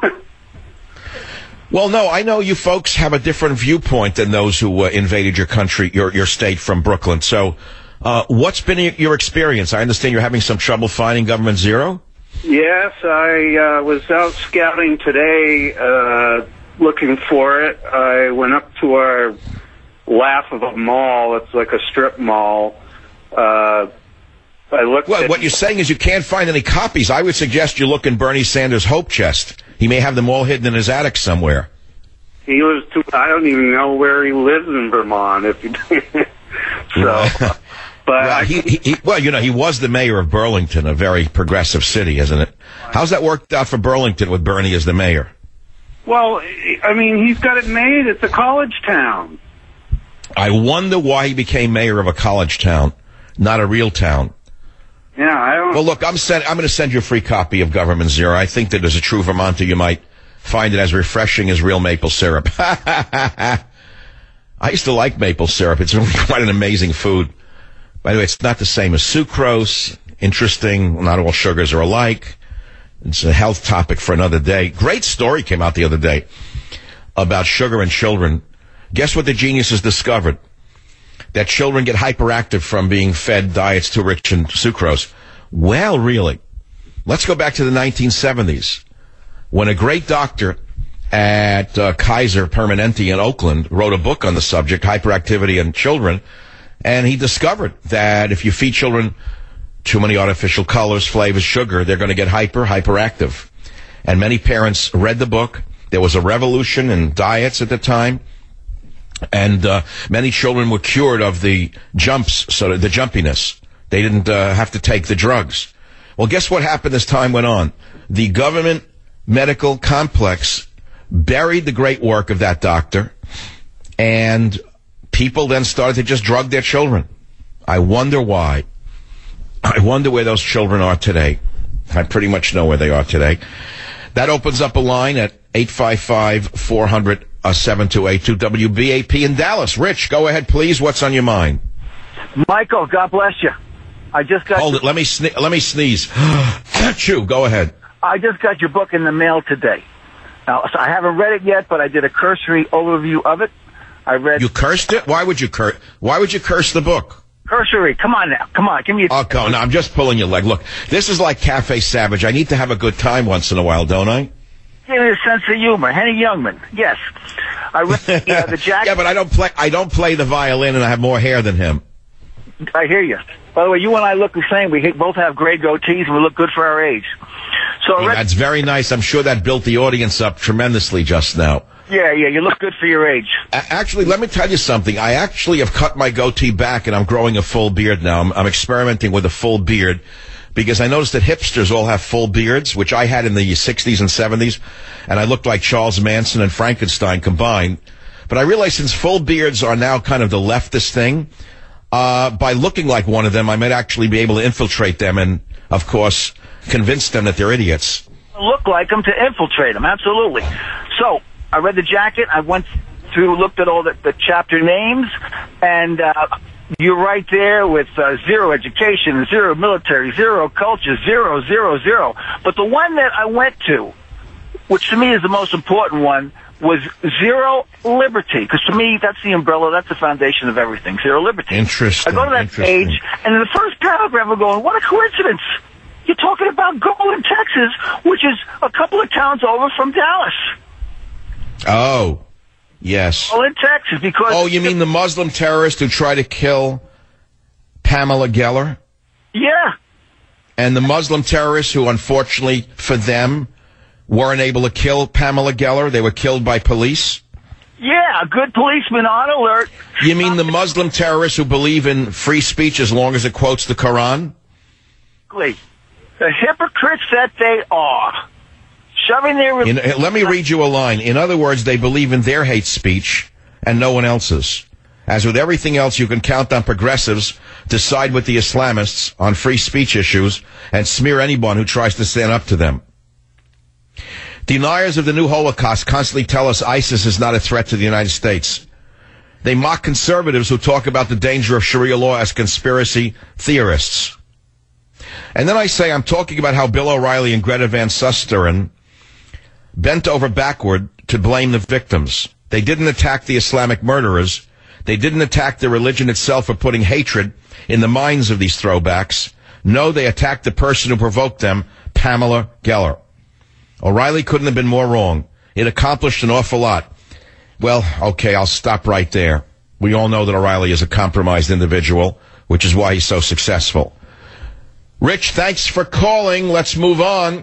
Well, no, I know you folks have a different viewpoint than those who invaded your country, your state from Brooklyn. So what's been your experience? I understand you're having some trouble finding Government Zero? Yes, I was out scouting today looking for it. I went up to our laugh of a mall. It's like a strip mall. I looked what you're saying is you can't find any copies. I would suggest you look in Bernie Sanders' hope chest. He may have them all hidden in his attic somewhere. He lives I don't even know where he lives in Vermont. If you so, but he was the mayor of Burlington, a very progressive city, isn't it? How's that worked out for Burlington with Bernie as the mayor? Well, I mean, he's got it made. It's a college town. I wonder why he became mayor of a college town, not a real town. Yeah, I don't... Well, look, I'm going to send you a free copy of Government Zero. I think that as a true Vermonter, you might find it as refreshing as real maple syrup. I used to like maple syrup. It's really quite an amazing food. By the way, it's not the same as sucrose. Interesting. Not all sugars are alike. It's a health topic for another day. Great story came out the other day about sugar in children. Guess what the geniuses discovered? That children get hyperactive from being fed diets too rich in sucrose. Well, really. Let's go back to the 1970s when a great doctor at Kaiser Permanente in Oakland wrote a book on the subject, hyperactivity in children, and he discovered that if you feed children too many artificial colors, flavors, sugar, they're going to get hyperactive. And many parents read the book. There was a revolution in diets at the time. And many children were cured of the jumps, the jumpiness. They didn't have to take the drugs. Well, guess what happened as time went on? The government medical complex buried the great work of that doctor, and people then started to just drug their children. I wonder why. I wonder where those children are today. I pretty much know where they are today. That opens up a line at 855-400-7282 WBAP in Dallas. Rich, go ahead, please. What's on your mind? Michael, God bless you. I just got... Hold it. Let me sneeze. Achoo, go ahead. I just got your book in the mail today. Now, so I haven't read it yet, but I did a cursory overview of it. I read... You cursed it? Why would you curse the book? Cursory. Come on now. Come on. Give me a... Oh, no, I'm just pulling your leg. Look, this is like Cafe Savage. I need to have a good time once in a while, don't I? Give me a sense of humor. Henny Youngman. Yes. I read the jacket. Yeah, but I don't play the violin, and I have more hair than him. I hear you. By the way, you and I look the same. We both have gray goatees, and we look good for our age. So that's very nice. I'm sure that built the audience up tremendously just now. Yeah, you look good for your age. Actually, let me tell you something. I actually have cut my goatee back, and I'm growing a full beard now. I'm experimenting with a full beard because I noticed that hipsters all have full beards, which I had in the 60s and 70s, and I looked like Charles Manson and Frankenstein combined. But I realize since full beards are now kind of the leftist thing, by looking like one of them, I might actually be able to infiltrate them and, of course, convince them that they're idiots. Look like them to infiltrate them, absolutely. So, I read the jacket, I went through, looked at all the chapter names, and you're right there with zero education, zero military, zero culture, 0, 0, 0. But the one that I went to, which to me is the most important one, was zero liberty. Because to me, that's the umbrella, that's the foundation of everything, zero liberty. Interesting. I go to that page, and in the first paragraph I'm going, what a coincidence. You're talking about Garland, Texas, which is a couple of towns over from Dallas. Oh, yes. Well, in Texas, because... Oh, you mean the Muslim terrorist who tried to kill Pamela Geller? Yeah. And the Muslim terrorists who, unfortunately for them, weren't able to kill Pamela Geller? They were killed by police? Yeah, a good policeman on alert. You mean the Muslim terrorists who believe in free speech as long as it quotes the Quran? The hypocrites that they are. Shoving their... Let me read you a line. In other words, they believe in their hate speech and no one else's. As with everything else, you can count on progressives to side with the Islamists on free speech issues and smear anyone who tries to stand up to them. Deniers of the new Holocaust constantly tell us ISIS is not a threat to the United States. They mock conservatives who talk about the danger of Sharia law as conspiracy theorists. And then I say I'm talking about how Bill O'Reilly and Greta Van Susteren bent over backward to blame the victims. They didn't attack the Islamic murderers. They didn't attack the religion itself for putting hatred in the minds of these throwbacks. No, they attacked the person who provoked them, Pamela Geller. O'Reilly couldn't have been more wrong. It accomplished an awful lot. Well, okay, I'll stop right there. We all know that O'Reilly is a compromised individual, which is why he's so successful. Rich, thanks for calling. Let's move on.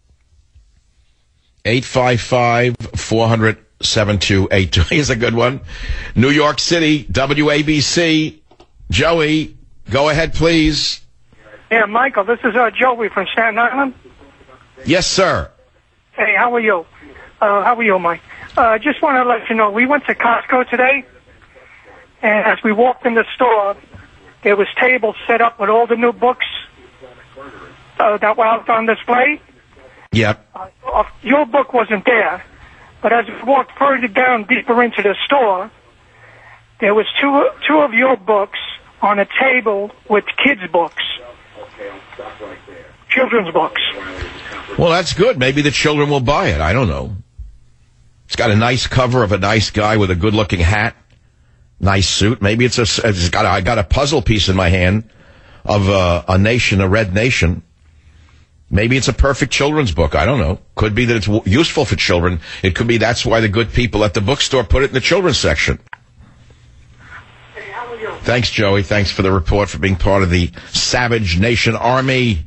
855-400-7282. Here's a good one. New York City, WABC. Joey, go ahead, please. Yeah, Michael, this is Joey from Staten Island. Yes, sir. Hey, how are you? How are you, Mike? Just want to let you know, we went to Costco today, and as we walked in the store, there was tables set up with all the new books that were out on display. Yep. Your book wasn't there, but as we walked further down, deeper into the store, there was two of your books on a table with kids' books. Okay, I'll stop right there. Children's books. Well, that's good. Maybe the children will buy it. I don't know. It's got a nice cover of a nice guy with a good-looking hat, nice suit. Maybe I got a puzzle piece in my hand of a nation, a red nation. Maybe it's a perfect children's book. I don't know. Could be that it's useful for children. It could be that's why the good people at the bookstore put it in the children's section. Thanks, Joey. Thanks for the report, for being part of the Savage Nation Army.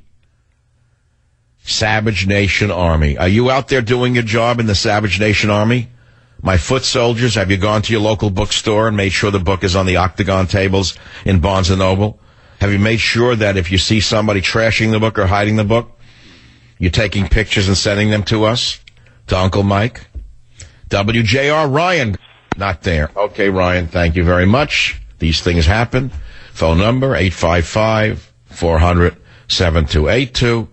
Savage Nation Army. Are you out there doing your job in the Savage Nation Army? My foot soldiers, have you gone to your local bookstore and made sure the book is on the octagon tables in Barnes & Noble? Have you made sure that if you see somebody trashing the book or hiding the book, you're taking pictures and sending them to us, to Uncle Mike? WJR, Ryan, not there. Okay, Ryan, thank you very much. These things happen. Phone number, 855-400-7282.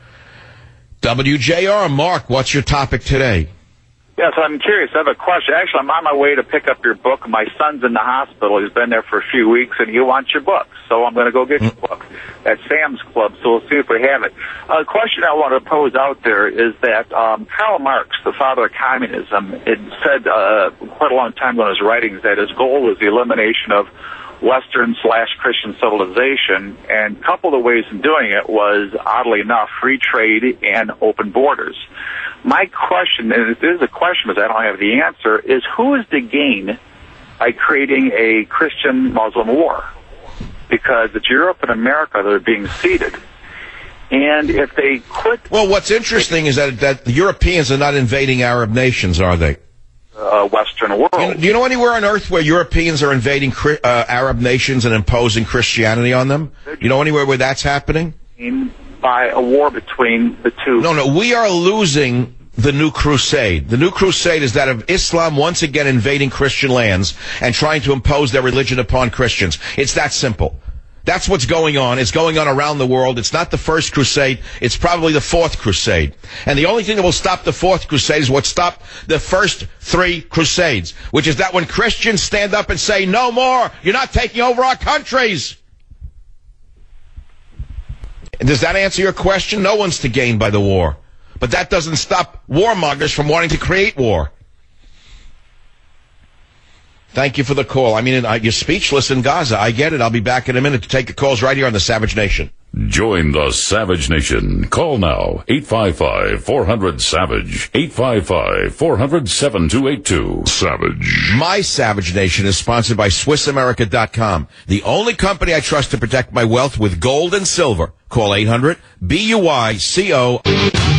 WJR, Mark, what's your topic today? Yes, I'm curious. I have a question. Actually, I'm on my way to pick up your book. My son's in the hospital. He's been there for a few weeks, and he wants your book. So I'm going to go get your book at Sam's Club, so we'll see if we have it. A question I want to pose out there is that Karl Marx, the father of communism, it said quite a long time ago in his writings that his goal was the elimination of Western/Christian civilization, and a couple of the ways in doing it was, oddly enough, free trade and open borders. My question, and it is a question because I don't have the answer, is who is to gain by creating a Christian-Muslim war? Because it's Europe and America that are being ceded. And if they quit... Well, what's interesting is that the Europeans are not invading Arab nations, are they? Western world. Do you know anywhere on earth where Europeans are invading Arab nations and imposing Christianity on them? You know anywhere where that's happening? By a war between the two. No, we are losing the new crusade. The new crusade is that of Islam once again invading Christian lands and trying to impose their religion upon Christians. It's that simple. That's what's going on. It's going on around the world. It's not the first crusade. It's probably the fourth crusade. And the only thing that will stop the fourth crusade is what stopped the first three crusades, which is that when Christians stand up and say, no more, you're not taking over our countries. Does that answer your question? No one's to gain by the war. But that doesn't stop warmongers from wanting to create war. Thank you for the call. I mean, you're speechless in Gaza. I get it. I'll be back in a minute to take your calls right here on the Savage Nation. Join the Savage Nation. Call now, 855-400-SAVAGE, 855-400-7282. Savage. My Savage Nation is sponsored by SwissAmerica.com, the only company I trust to protect my wealth with gold and silver. Call 800-BUICO.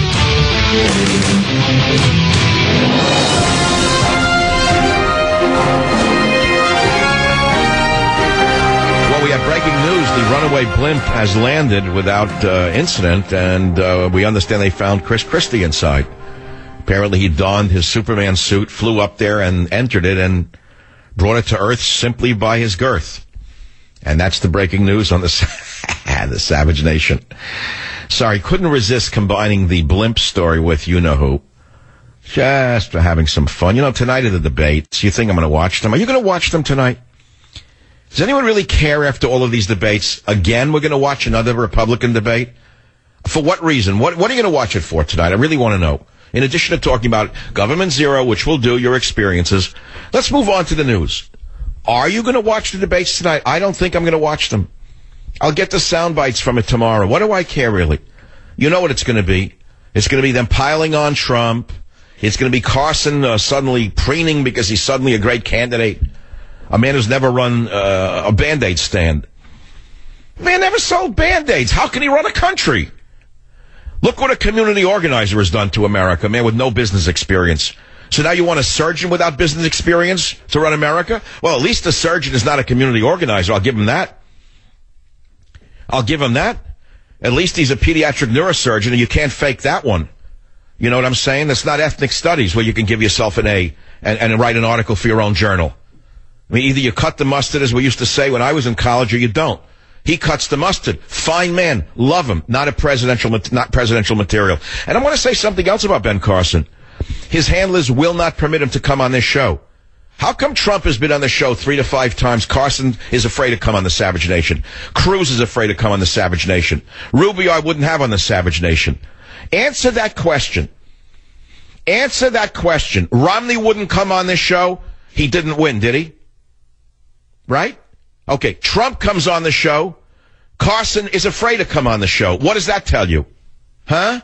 We have breaking news. The runaway blimp has landed without incident, and we understand they found Chris Christie inside. Apparently he donned his Superman suit, flew up there and entered it, and brought it to Earth simply by his girth. And that's the breaking news on the Savage Nation. Sorry, couldn't resist combining the blimp story with you-know-who. Just for having some fun. You know, tonight are the debates. You think I'm going to watch them? Are you going to watch them tonight? Does anyone really care after all of these debates? Again, we're going to watch another Republican debate? For what reason? What are you going to watch it for tonight? I really want to know. In addition to talking about Government Zero, which will do, your experiences, let's move on to the news. Are you going to watch the debates tonight? I don't think I'm going to watch them. I'll get the sound bites from it tomorrow. What do I care, really? You know what it's going to be. It's going to be them piling on Trump. It's going to be Carson suddenly preening because he's suddenly a great candidate. A man who's never run a Band-Aid stand. Man never sold Band-Aids. How can he run a country? Look what a community organizer has done to America, a man with no business experience. So now you want a surgeon without business experience to run America? Well, at least the surgeon is not a community organizer. I'll give him that. I'll give him that. At least he's a pediatric neurosurgeon, and you can't fake that one. You know what I'm saying? That's not ethnic studies where you can give yourself an A and write an article for your own journal. I mean, either you cut the mustard, as we used to say when I was in college, or you don't. He cuts the mustard. Fine man. Love him. Not presidential material. And I want to say something else about Ben Carson. His handlers will not permit him to come on this show. How come Trump has been on the show 3 to 5 times? Carson is afraid to come on the Savage Nation. Cruz is afraid to come on the Savage Nation. Rubio I wouldn't have on the Savage Nation. Answer that question. Answer that question. Romney wouldn't come on this show. He didn't win, did he? Right? Okay, Trump comes on the show. Carson is afraid to come on the show. What does that tell you? Huh?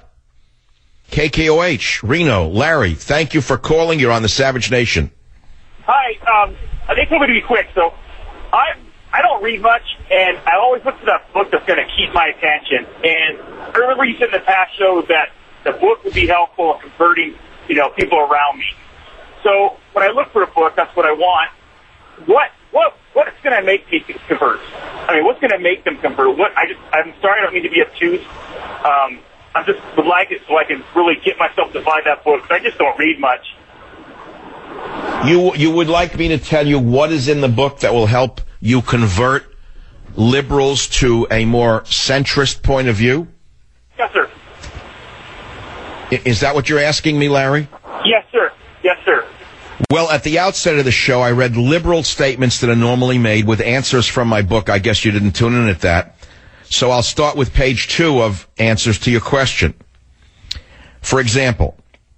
KKOH, Reno, Larry, thank you for calling. You're on the Savage Nation. Hi, I think I'm going to be quick. So I don't read much, and I always look for that book that's going to keep my attention. And I remember you said in the past shows that the book would be helpful in converting, people around me. So when I look for a book, that's what I want. What what's going to make people convert? I mean, what's going to make them convert? I'm sorry, I don't mean to be obtuse. I just would like it so I can really get myself to buy that book. I just don't read much. You would like me to tell you what is in the book that will help you convert liberals to a more centrist point of view? Yes, sir. Is that what you're asking me, Larry? Yes, sir. Yes, sir. Well, at the outset of the show, I read liberal statements that are normally made with answers from my book. I guess you didn't tune in at that. So I'll start with page 2 of answers to your question. For example,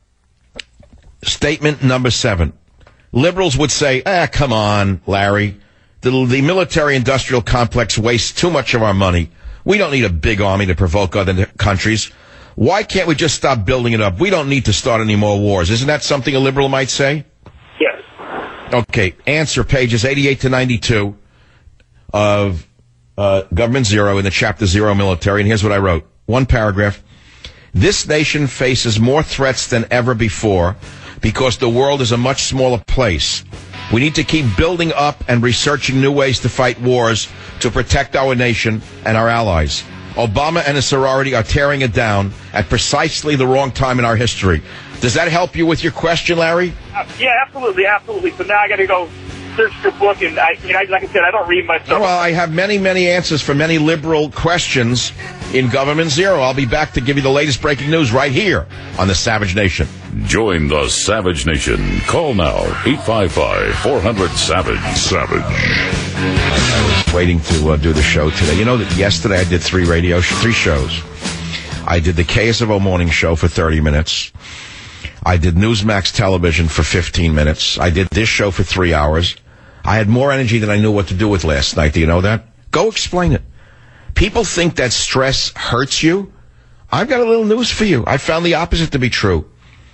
statement number 7. Liberals would say, come on, Larry. The military-industrial complex wastes too much of our money. We don't need a big army to provoke other countries. Why can't we just stop building it up? We don't need to start any more wars. Isn't that something a liberal might say? Yes. Okay, answer pages 88 to 92 of Government Zero in the Chapter Zero Military, and here's what I wrote. One paragraph. This nation faces more threats than ever before because the world is a much smaller place. We need to keep building up and researching new ways to fight wars to protect our nation and our allies. Obama and his sorority are tearing it down at precisely the wrong time in our history. Does that help you with your question, Larry? Yeah, absolutely, absolutely. So now I got to go search your book, and like I said, I don't read much. Well, I have many, many answers for many liberal questions in Government Zero. I'll be back to give you the latest breaking news right here on the Savage Nation. Join the Savage Nation. Call now, 855-400-SAVAGE. Savage. I was waiting to do the show today. You know that yesterday I did 3 shows. I did the KSFO morning show for 30 minutes. I did Newsmax television for 15 minutes. I did this show for 3 hours. I had more energy than I knew what to do with last night. Do you know that? Go explain it. People think that stress hurts you. I've got a little news for you. I found the opposite to be true.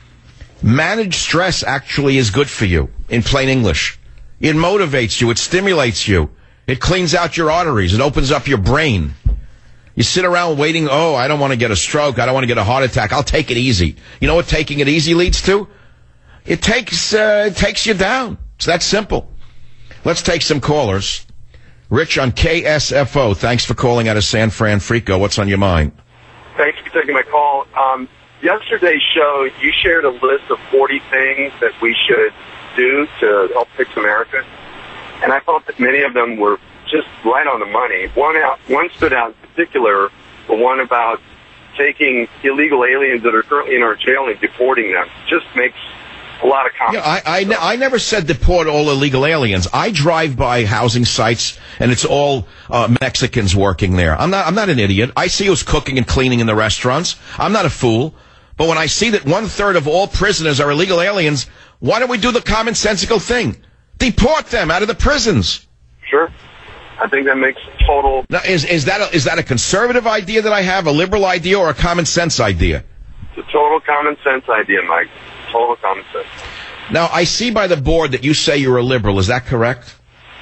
Managed stress actually is good for you, in plain English. It motivates you. It stimulates you. It cleans out your arteries. It opens up your brain. You sit around waiting, I don't want to get a stroke. I don't want to get a heart attack. I'll take it easy. You know what taking it easy leads to? It takes you down. It's that simple. Let's take some callers. Rich on KSFO. Thanks for calling out of San Francisco. What's on your mind? Thanks for taking my call. Yesterday's show, you shared a list of 40 things that we should do to help fix America. And I thought that many of them were just right on the money. One stood out in particular, the one about taking illegal aliens that are currently in our jail and deporting them. Just makes a lot of common sense. I never said deport all illegal aliens. I drive by housing sites, and it's all Mexicans working there. I'm not an idiot. I see who's cooking and cleaning in the restaurants. I'm not a fool. But when I see that 1/3 of all prisoners are illegal aliens, why don't we do the commonsensical thing? Deport them out of the prisons. Sure. I think that makes total... Now, is that a conservative idea that I have, a liberal idea, or a common sense idea? It's a total common sense idea, Mike. Total common sense. Now, I see by the board that you say you're a liberal. Is that correct?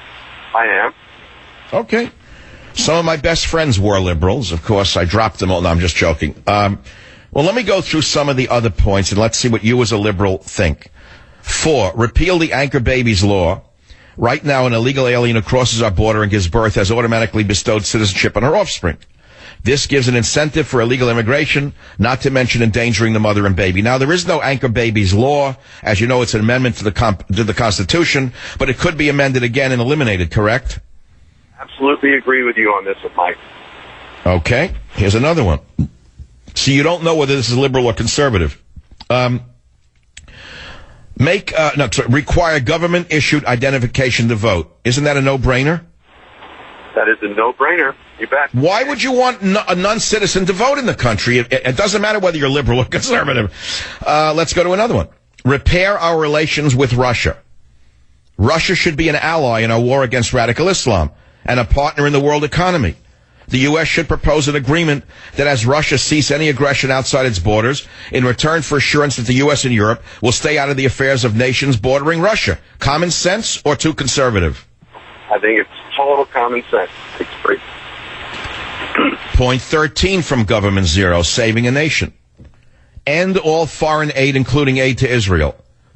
I am. Okay. Some of my best friends were liberals. Of course, I dropped them all. No, I'm just joking. Well, let me go through some of the other points, and let's see what you as a liberal think. 4, repeal the anchor babies law. Right now, an illegal alien who crosses our border and gives birth has automatically bestowed citizenship on her offspring. This gives an incentive for illegal immigration, not to mention endangering the mother and baby. Now, there is no anchor babies law. As you know, it's an amendment to the Constitution, but it could be amended again and eliminated, correct? Absolutely agree with you on this one, Mike. Okay. Here's another one. So you don't know whether this is liberal or conservative. Require government-issued identification to vote. Isn't that a no-brainer? That is a no-brainer. You bet. Why would you want a non-citizen to vote in the country? It doesn't matter whether you're liberal or conservative. Let's go to another one. Repair our relations with Russia. Russia should be an ally in our war against radical Islam and a partner in the world economy. The U.S. should propose an agreement that has Russia cease any aggression outside its borders in return for assurance that the U.S. and Europe will stay out of the affairs of nations bordering Russia. Common sense or too conservative? I think it's total common sense. It's great. Point 13 from Government Zero, saving a nation. End all foreign aid, including aid to Israel.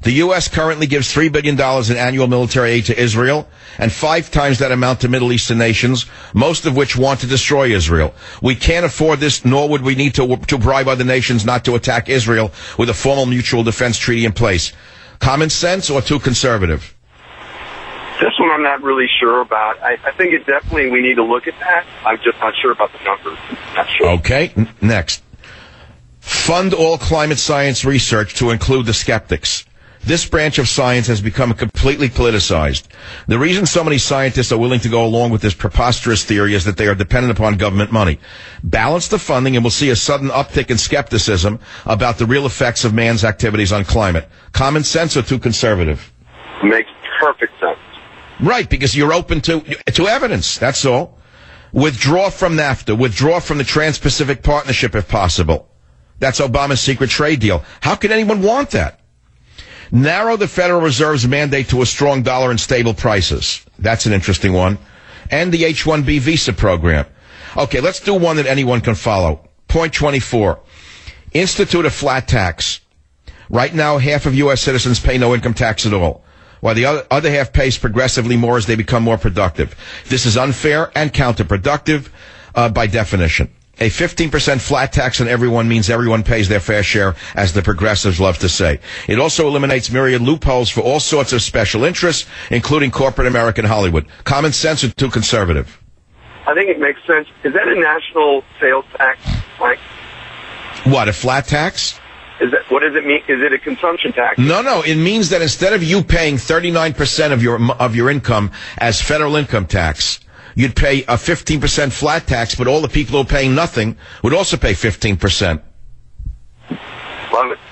The U.S. currently gives $3 billion in annual military aid to Israel and 5 times that amount to Middle Eastern nations, most of which want to destroy Israel. We can't afford this, nor would we need to bribe other nations not to attack Israel with a formal mutual defense treaty in place. Common sense or too conservative? This one I'm not really sure about. I think it definitely, we need to look at that. I'm just not sure about the numbers. Not sure. Okay, next. Fund all climate science research to include the skeptics. This branch of science has become completely politicized. The reason so many scientists are willing to go along with this preposterous theory is that they are dependent upon government money. Balance the funding and we'll see a sudden uptick in skepticism about the real effects of man's activities on climate. Common sense or too conservative? Makes perfect sense. Right, because you're open to evidence, that's all. Withdraw from NAFTA, withdraw from the Trans-Pacific Partnership if possible. That's Obama's secret trade deal. How can anyone want that? Narrow the Federal Reserve's mandate to a strong dollar and stable prices. That's an interesting one. And the H-1B visa program. Okay, let's do one that anyone can follow. Point 24. Institute a flat tax. Right now, half of U.S. citizens pay no income tax at all, while the other half pays progressively more as they become more productive. This is unfair and counterproductive by definition. A 15% flat tax on everyone means everyone pays their fair share, as the progressives love to say. It also eliminates myriad loopholes for all sorts of special interests, including corporate American Hollywood. Common sense or too conservative? I think it makes sense. Is that a national sales tax, Mike? What, a flat tax? What does it mean? Is it a consumption tax? No. It means that instead of you paying 39% of your income as federal income tax, you'd pay a 15% flat tax, but all the people who are paying nothing would also pay 15%. Love it.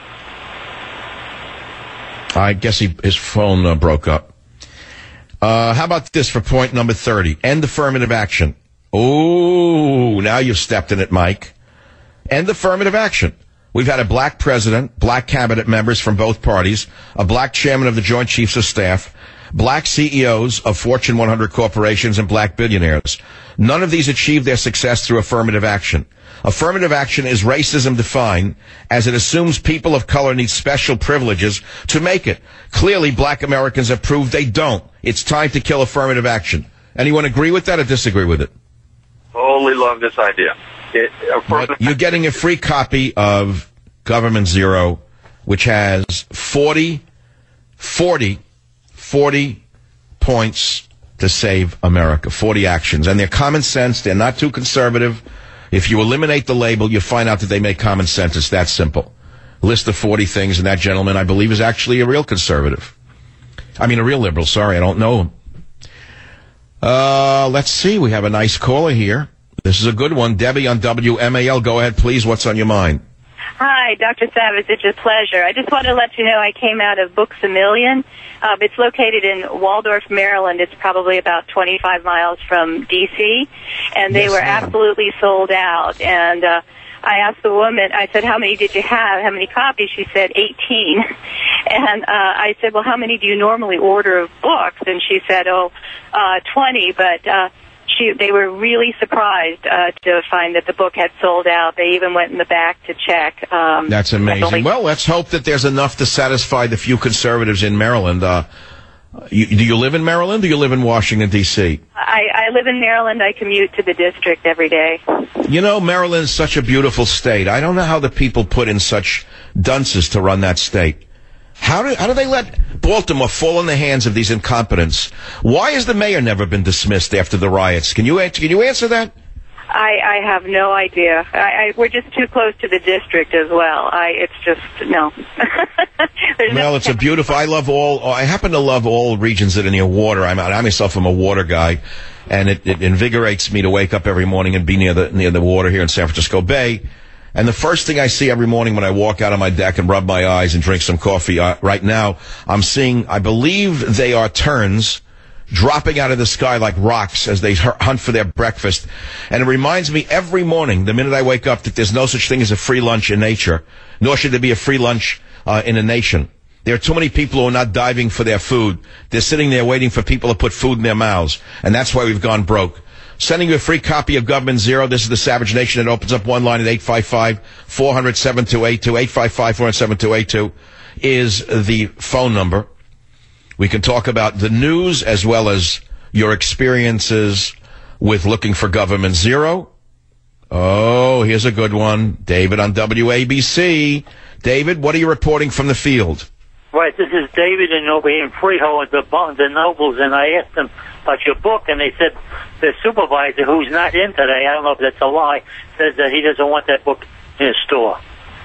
I guess his phone broke up. How about this for point number 30? End affirmative action. Oh, now you've stepped in it, Mike. End affirmative action. We've had a black president, black cabinet members from both parties, a black chairman of the Joint Chiefs of Staff, black CEOs of Fortune 100 corporations, and black billionaires. None of these achieved their success through affirmative action. Affirmative action is racism defined, as it assumes people of color need special privileges to make it. Clearly, black Americans have proved they don't. It's time to kill affirmative action. Anyone agree with that or disagree with it? Totally love this idea. You're getting a free copy of Government Zero, which has 40 points to save America, 40 actions. And they're common sense. They're not too conservative. If you eliminate the label, you find out that they make common sense. It's that simple. List of 40 things, and that gentleman, I believe, is actually a real conservative. I mean, a real liberal. Sorry, I don't know him. Let's see. We have a nice caller here. This is a good one. Debbie on WMAL. Go ahead, please. What's on your mind? Hi, Dr. Savage. It's a pleasure. I just want to let you know I came out of Books A Million. It's located in Waldorf, Maryland. It's probably about 25 miles from D.C., and they were absolutely sold out. And I asked the woman, I said, how many did you have? How many copies? She said, 18. And I said, well, how many do you normally order of books? And she said, 20, but they were really surprised to find that the book had sold out. They even went in the back to check. That's amazing. Well, let's hope that there's enough to satisfy the few conservatives in Maryland. Do you live in Maryland or do you live in Washington, D.C.? I live in Maryland. I commute to the district every day. You know, Maryland is such a beautiful state. I don't know how the people put in such dunces to run that state. How do they let Baltimore fall in the hands of these incompetents? Why has the mayor never been dismissed after the riots? Can you answer that? I have no idea. We're just too close to the district as well. It's just, no. Well, it's a beautiful, I happen to love all regions that are near water. I myself am a water guy, and it invigorates me to wake up every morning and be near the water here in San Francisco Bay. And the first thing I see every morning when I walk out on my deck and rub my eyes and drink some coffee, right now, I'm seeing, I believe they are terns dropping out of the sky like rocks as they hunt for their breakfast. And it reminds me every morning, the minute I wake up, that there's no such thing as a free lunch in nature, nor should there be a free lunch in a nation. There are too many people who are not diving for their food. They're sitting there waiting for people to put food in their mouths. And that's why we've gone broke. Sending you a free copy of Government Zero. This is the Savage Nation. It opens up one line at 855-400-7282, 855-400-7282. is the phone number. We can talk about the news as well as your experiences with looking for Government Zero. Oh, here's a good one. David on WABC. David, what are you reporting from the field? Right, this is David and over here in Freehold at the Barnes & Nobles, and I asked them about your book, and they said the supervisor, who's not in today, I don't know if that's a lie, says that he doesn't want that book in his store.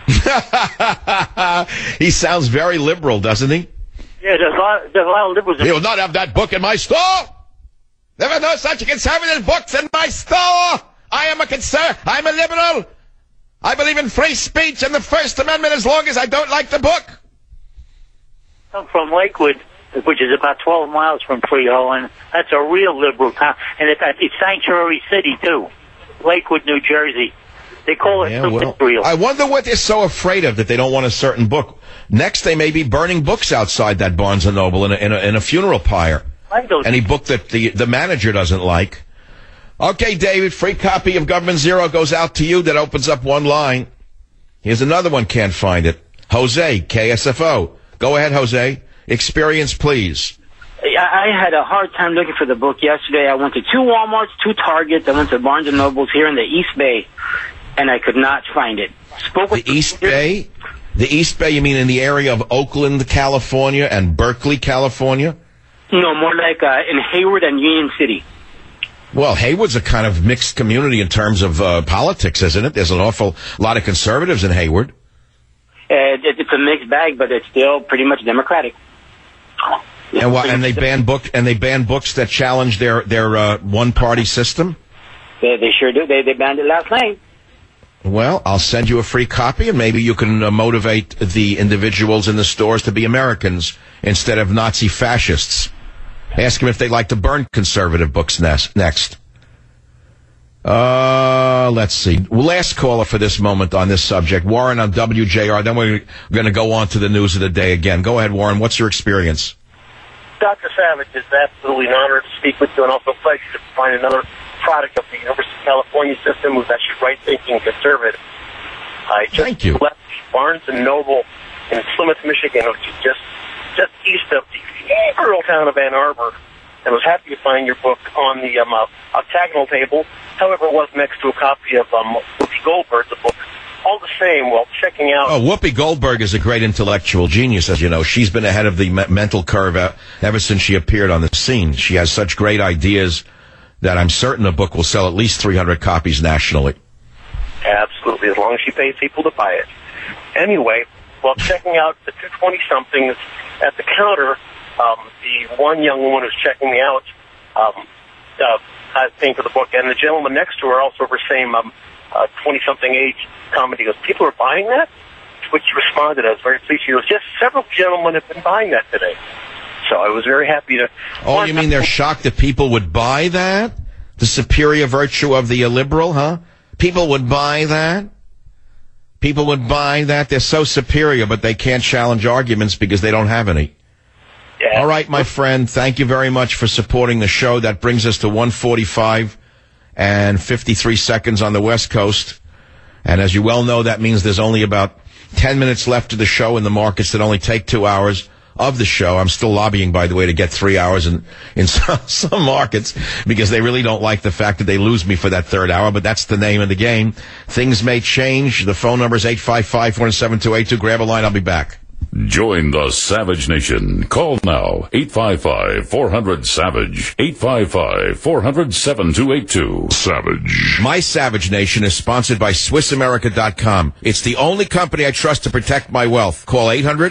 He sounds very liberal, doesn't he? Yeah, there's a lot of liberals. He will not have that book in my store! Never know such a conservative books in my store! I'm a liberal! I believe in free speech and the First Amendment as long as I don't like the book! I'm from Lakewood, which is about 12 miles from Freehold, and that's a real liberal town. And it's Sanctuary City, too. Lakewood, New Jersey. They call it Israel. I wonder what they're so afraid of that they don't want a certain book. Next, they may be burning books outside that Barnes & Noble in a funeral pyre. Any book that the manager doesn't like. Okay, David, free copy of Government Zero goes out to you. That opens up one line. Here's another one, can't find it. Jose, KSFO. Go ahead, Jose. Experience, please. I had a hard time looking for the book yesterday. I went to 2 Walmarts, 2 Targets. I went to Barnes & Nobles here in the East Bay, and I could not find it. The East Bay? The East Bay, you mean in the area of Oakland, California, and Berkeley, California? No, more like in Hayward and Union City. Well, Hayward's a kind of mixed community in terms of politics, isn't it? There's an awful lot of conservatives in Hayward. It's a mixed bag, but it's still pretty much Democratic. And they ban books that challenge their one-party system? They sure do. They banned it last night. Well, I'll send you a free copy, and maybe you can motivate the individuals in the stores to be Americans instead of Nazi fascists. Ask them if they'd like to burn conservative books next. Let's see. Last caller for this moment on this subject. Warren on WJR. Then we're going to go on to the news of the day again. Go ahead, Warren. What's your experience? Dr. Savage, it's absolutely an honor to speak with you, and also a pleasure to find another product of the University of California system who's actually right-thinking conservative. I just left Barnes & Noble in Plymouth, Michigan, which is just east of the rural town of Ann Arbor, and was happy to find your book on the octagonal table. However, it was next to a copy of Whoopi Goldberg's book. All the same, while checking out... Oh, Whoopi Goldberg is a great intellectual genius, as you know. She's been ahead of the mental curve ever since she appeared on the scene. She has such great ideas that I'm certain the book will sell at least 300 copies nationally. Absolutely, as long as she pays people to buy it. Anyway, while checking out the 220-somethings at the counter, the one young woman who's checking me out, paying for the book, and the gentleman next to her also for same 20-something age comment. He goes, "People are buying that?" To which he responded, I was very pleased. He goes, "Yes, several gentlemen have been buying that today." So I was very happy to... Oh, you mean they're shocked that people would buy that? The superior virtue of the liberal, huh? People would buy that? People would buy that? They're so superior, but they can't challenge arguments because they don't have any. Yeah. All right, my friend, thank you very much for supporting the show. That brings us to 1:45 and 53 seconds on the West Coast. And as you well know, that means there's only about 10 minutes left of the show in the markets that only take 2 hours of the show. I'm still lobbying, by the way, to get 3 hours in some markets because they really don't like the fact that they lose me for that third hour, but that's the name of the game. Things may change. The phone number is 855-472-82. Grab a line. I'll be back. Join the Savage Nation. Call now, 855-400-SAVAGE, 855-400-7282. Savage. My Savage Nation is sponsored by SwissAmerica.com. It's the only company I trust to protect my wealth. Call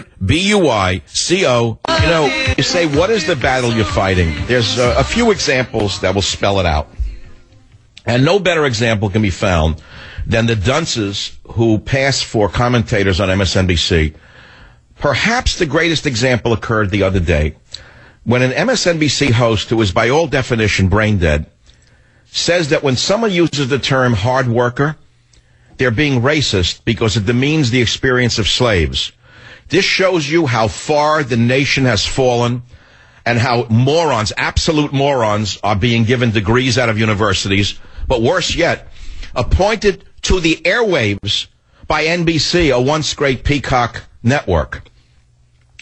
800-BUYCO. You know, you say, what is the battle you're fighting? There's a few examples that will spell it out. And no better example can be found than the dunces who pass for commentators on MSNBC. Perhaps the greatest example occurred the other day when an MSNBC host, who is by all definition brain dead, says that when someone uses the term hard worker, they're being racist because it demeans the experience of slaves. This shows you how far the nation has fallen and how morons, absolute morons, are being given degrees out of universities, but worse yet, appointed to the airwaves by NBC, a once great peacock network.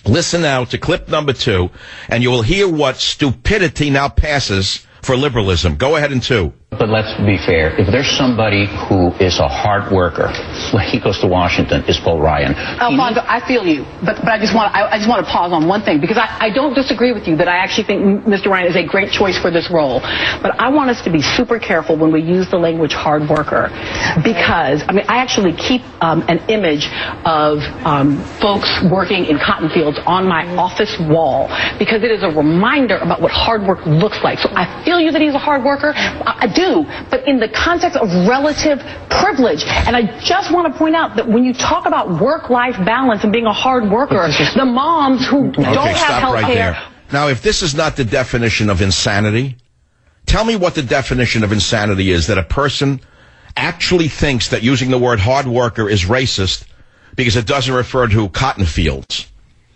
Listen now to clip number 2, and you will hear what stupidity now passes for liberalism. Go ahead in 2. But let's be fair. If there's somebody who is a hard worker when he goes to Washington, it's Paul Ryan. Alfonso, I feel you, but I just want to pause on one thing, because I don't disagree with you that I actually think Mr. Ryan is a great choice for this role. But I want us to be super careful when we use the language hard worker, because I actually keep an image of folks working in cotton fields on my office wall, because it is a reminder about what hard work looks like. So I feel you that he's a hard worker. I do, but in the context of relative privilege. And I just want to point out that when you talk about work-life balance and being a hard worker, the moms who don't have health care... Right. Now, if this is not the definition of insanity, tell me what the definition of insanity is, that a person actually thinks that using the word hard worker is racist because it doesn't refer to cotton fields.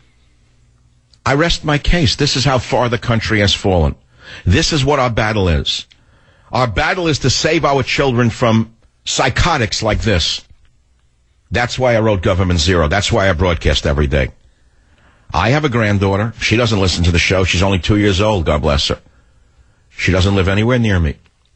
I rest my case. This is how far the country has fallen. This is what our battle is. Our battle is to save our children from psychotics like this. That's why I wrote Government Zero. That's why I broadcast every day. I have a granddaughter. She doesn't listen to the show. She's only 2 years old, God bless her. She doesn't live anywhere near me.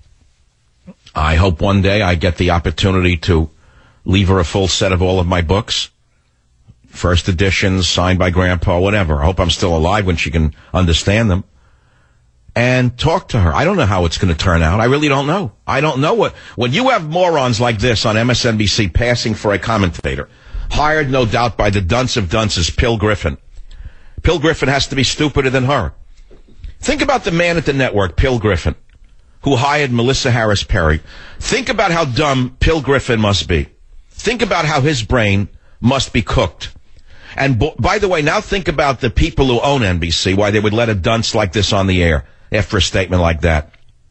I hope one day I get the opportunity to leave her a full set of all of my books. First editions, signed by Grandpa, whatever. I hope I'm still alive when she can understand them. And talk to her. I don't know how it's going to turn out. I really don't know. I don't know what... When you have morons like this on MSNBC passing for a commentator, hired no doubt by the dunce of dunces, Pill Griffin. Pill Griffin has to be stupider than her. Think about the man at the network, Pill Griffin, who hired Melissa Harris Perry. Think about how dumb Pill Griffin must be. Think about how his brain must be cooked. And by the way, now think about the people who own NBC, why they would let a dunce like this on the air after a statement like that.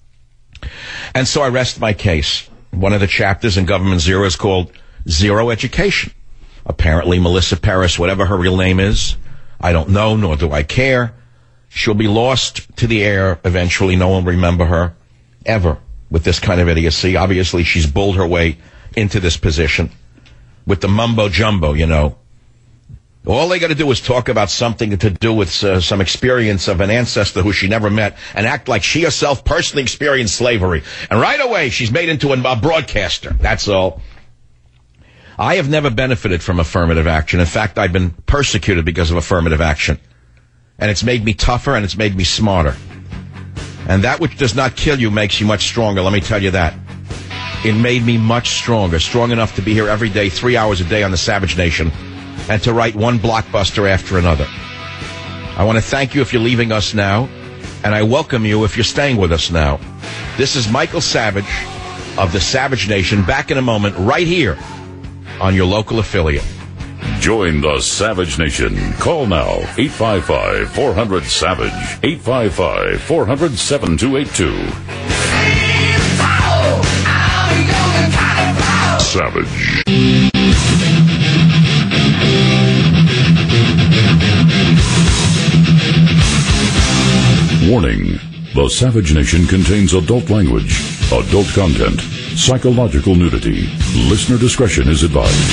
And so I rest my case. One of the chapters in Government Zero is called Zero Education. Apparently Melissa Paris, whatever her real name is, I don't know, nor do I care. She'll be lost to the air eventually. No one will remember her ever with this kind of idiocy. Obviously, she's bulled her way into this position with the mumbo jumbo, you know. All they got to do is talk about something to do with some experience of an ancestor who she never met and act like she herself personally experienced slavery. And right away, she's made into a broadcaster. That's all. I have never benefited from affirmative action. In fact, I've been persecuted because of affirmative action. And it's made me tougher and it's made me smarter. And that which does not kill you makes you much stronger, let me tell you that. It made me much stronger, strong enough to be here every day, 3 hours a day on the Savage Nation, and to write one blockbuster after another. I want to thank you if you're leaving us now, and I welcome you if you're staying with us now. This is Michael Savage of the Savage Nation, back in a moment, right here on your local affiliate. Join the Savage Nation. Call now, 855-400-SAVAGE, 855-400-7282. Savage. Warning. The Savage Nation contains adult language, adult content, psychological nudity. Listener discretion is advised.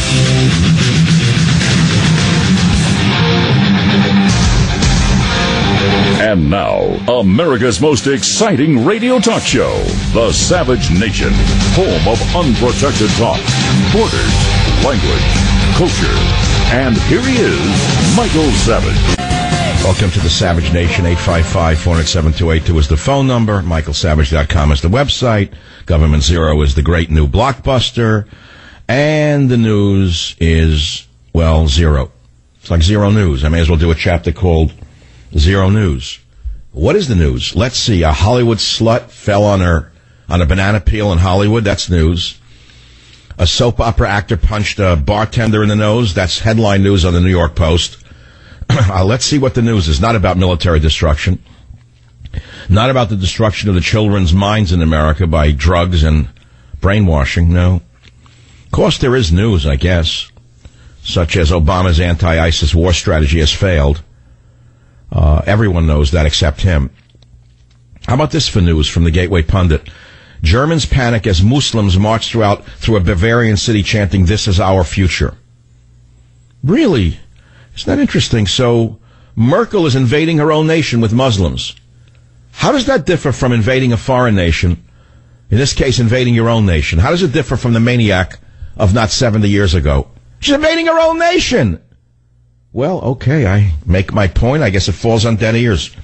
And now, America's most exciting radio talk show, The Savage Nation, home of unprotected talk, borders, language, culture. And here he is, Michael Savage. Welcome to the Savage Nation. 855-400-7282 is the phone number. MichaelSavage.com is the website. Government Zero is the great new blockbuster. And the news is, well, zero. It's like zero news. I may as well do a chapter called Zero News. What is the news? Let's see. A Hollywood slut fell on a banana peel in Hollywood. That's news. A soap opera actor punched a bartender in the nose. That's headline news on the New York Post. Let's see what the news is. Not about military destruction. Not about the destruction of the children's minds in America by drugs and brainwashing. No. Of course, there is news, I guess, such as Obama's anti-ISIS war strategy has failed. Everyone knows that except him. How about this for news from the Gateway Pundit? Germans panic as Muslims march through a Bavarian city chanting, "This is our future." Really? Isn't that interesting? So Merkel is invading her own nation with Muslims. How does that differ from invading a foreign nation? In this case, invading your own nation. How does it differ from the maniac of not 70 years ago? She's invading her own nation. Well, okay, I make my point. I guess it falls on dead ears.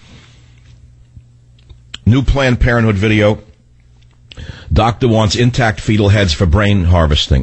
New Planned Parenthood video. Doctor wants intact fetal heads for brain harvesting.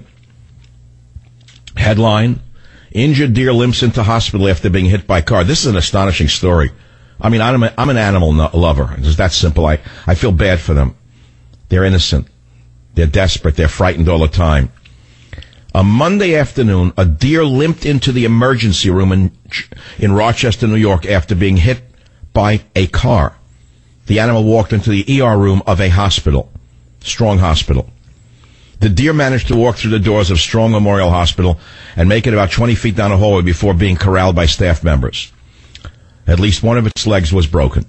Headline, injured deer limps into hospital after being hit by car. This is an astonishing story. I mean, I'm an animal lover. It's that simple. I feel bad for them. They're innocent. They're desperate. They're frightened all the time. A Monday afternoon, a deer limped into the emergency room in Rochester, New York, after being hit by a car. The animal walked into the ER room of a hospital, Strong Hospital. The deer managed to walk through the doors of Strong Memorial Hospital and make it about 20 feet down the hallway before being corralled by staff members. At least one of its legs was broken.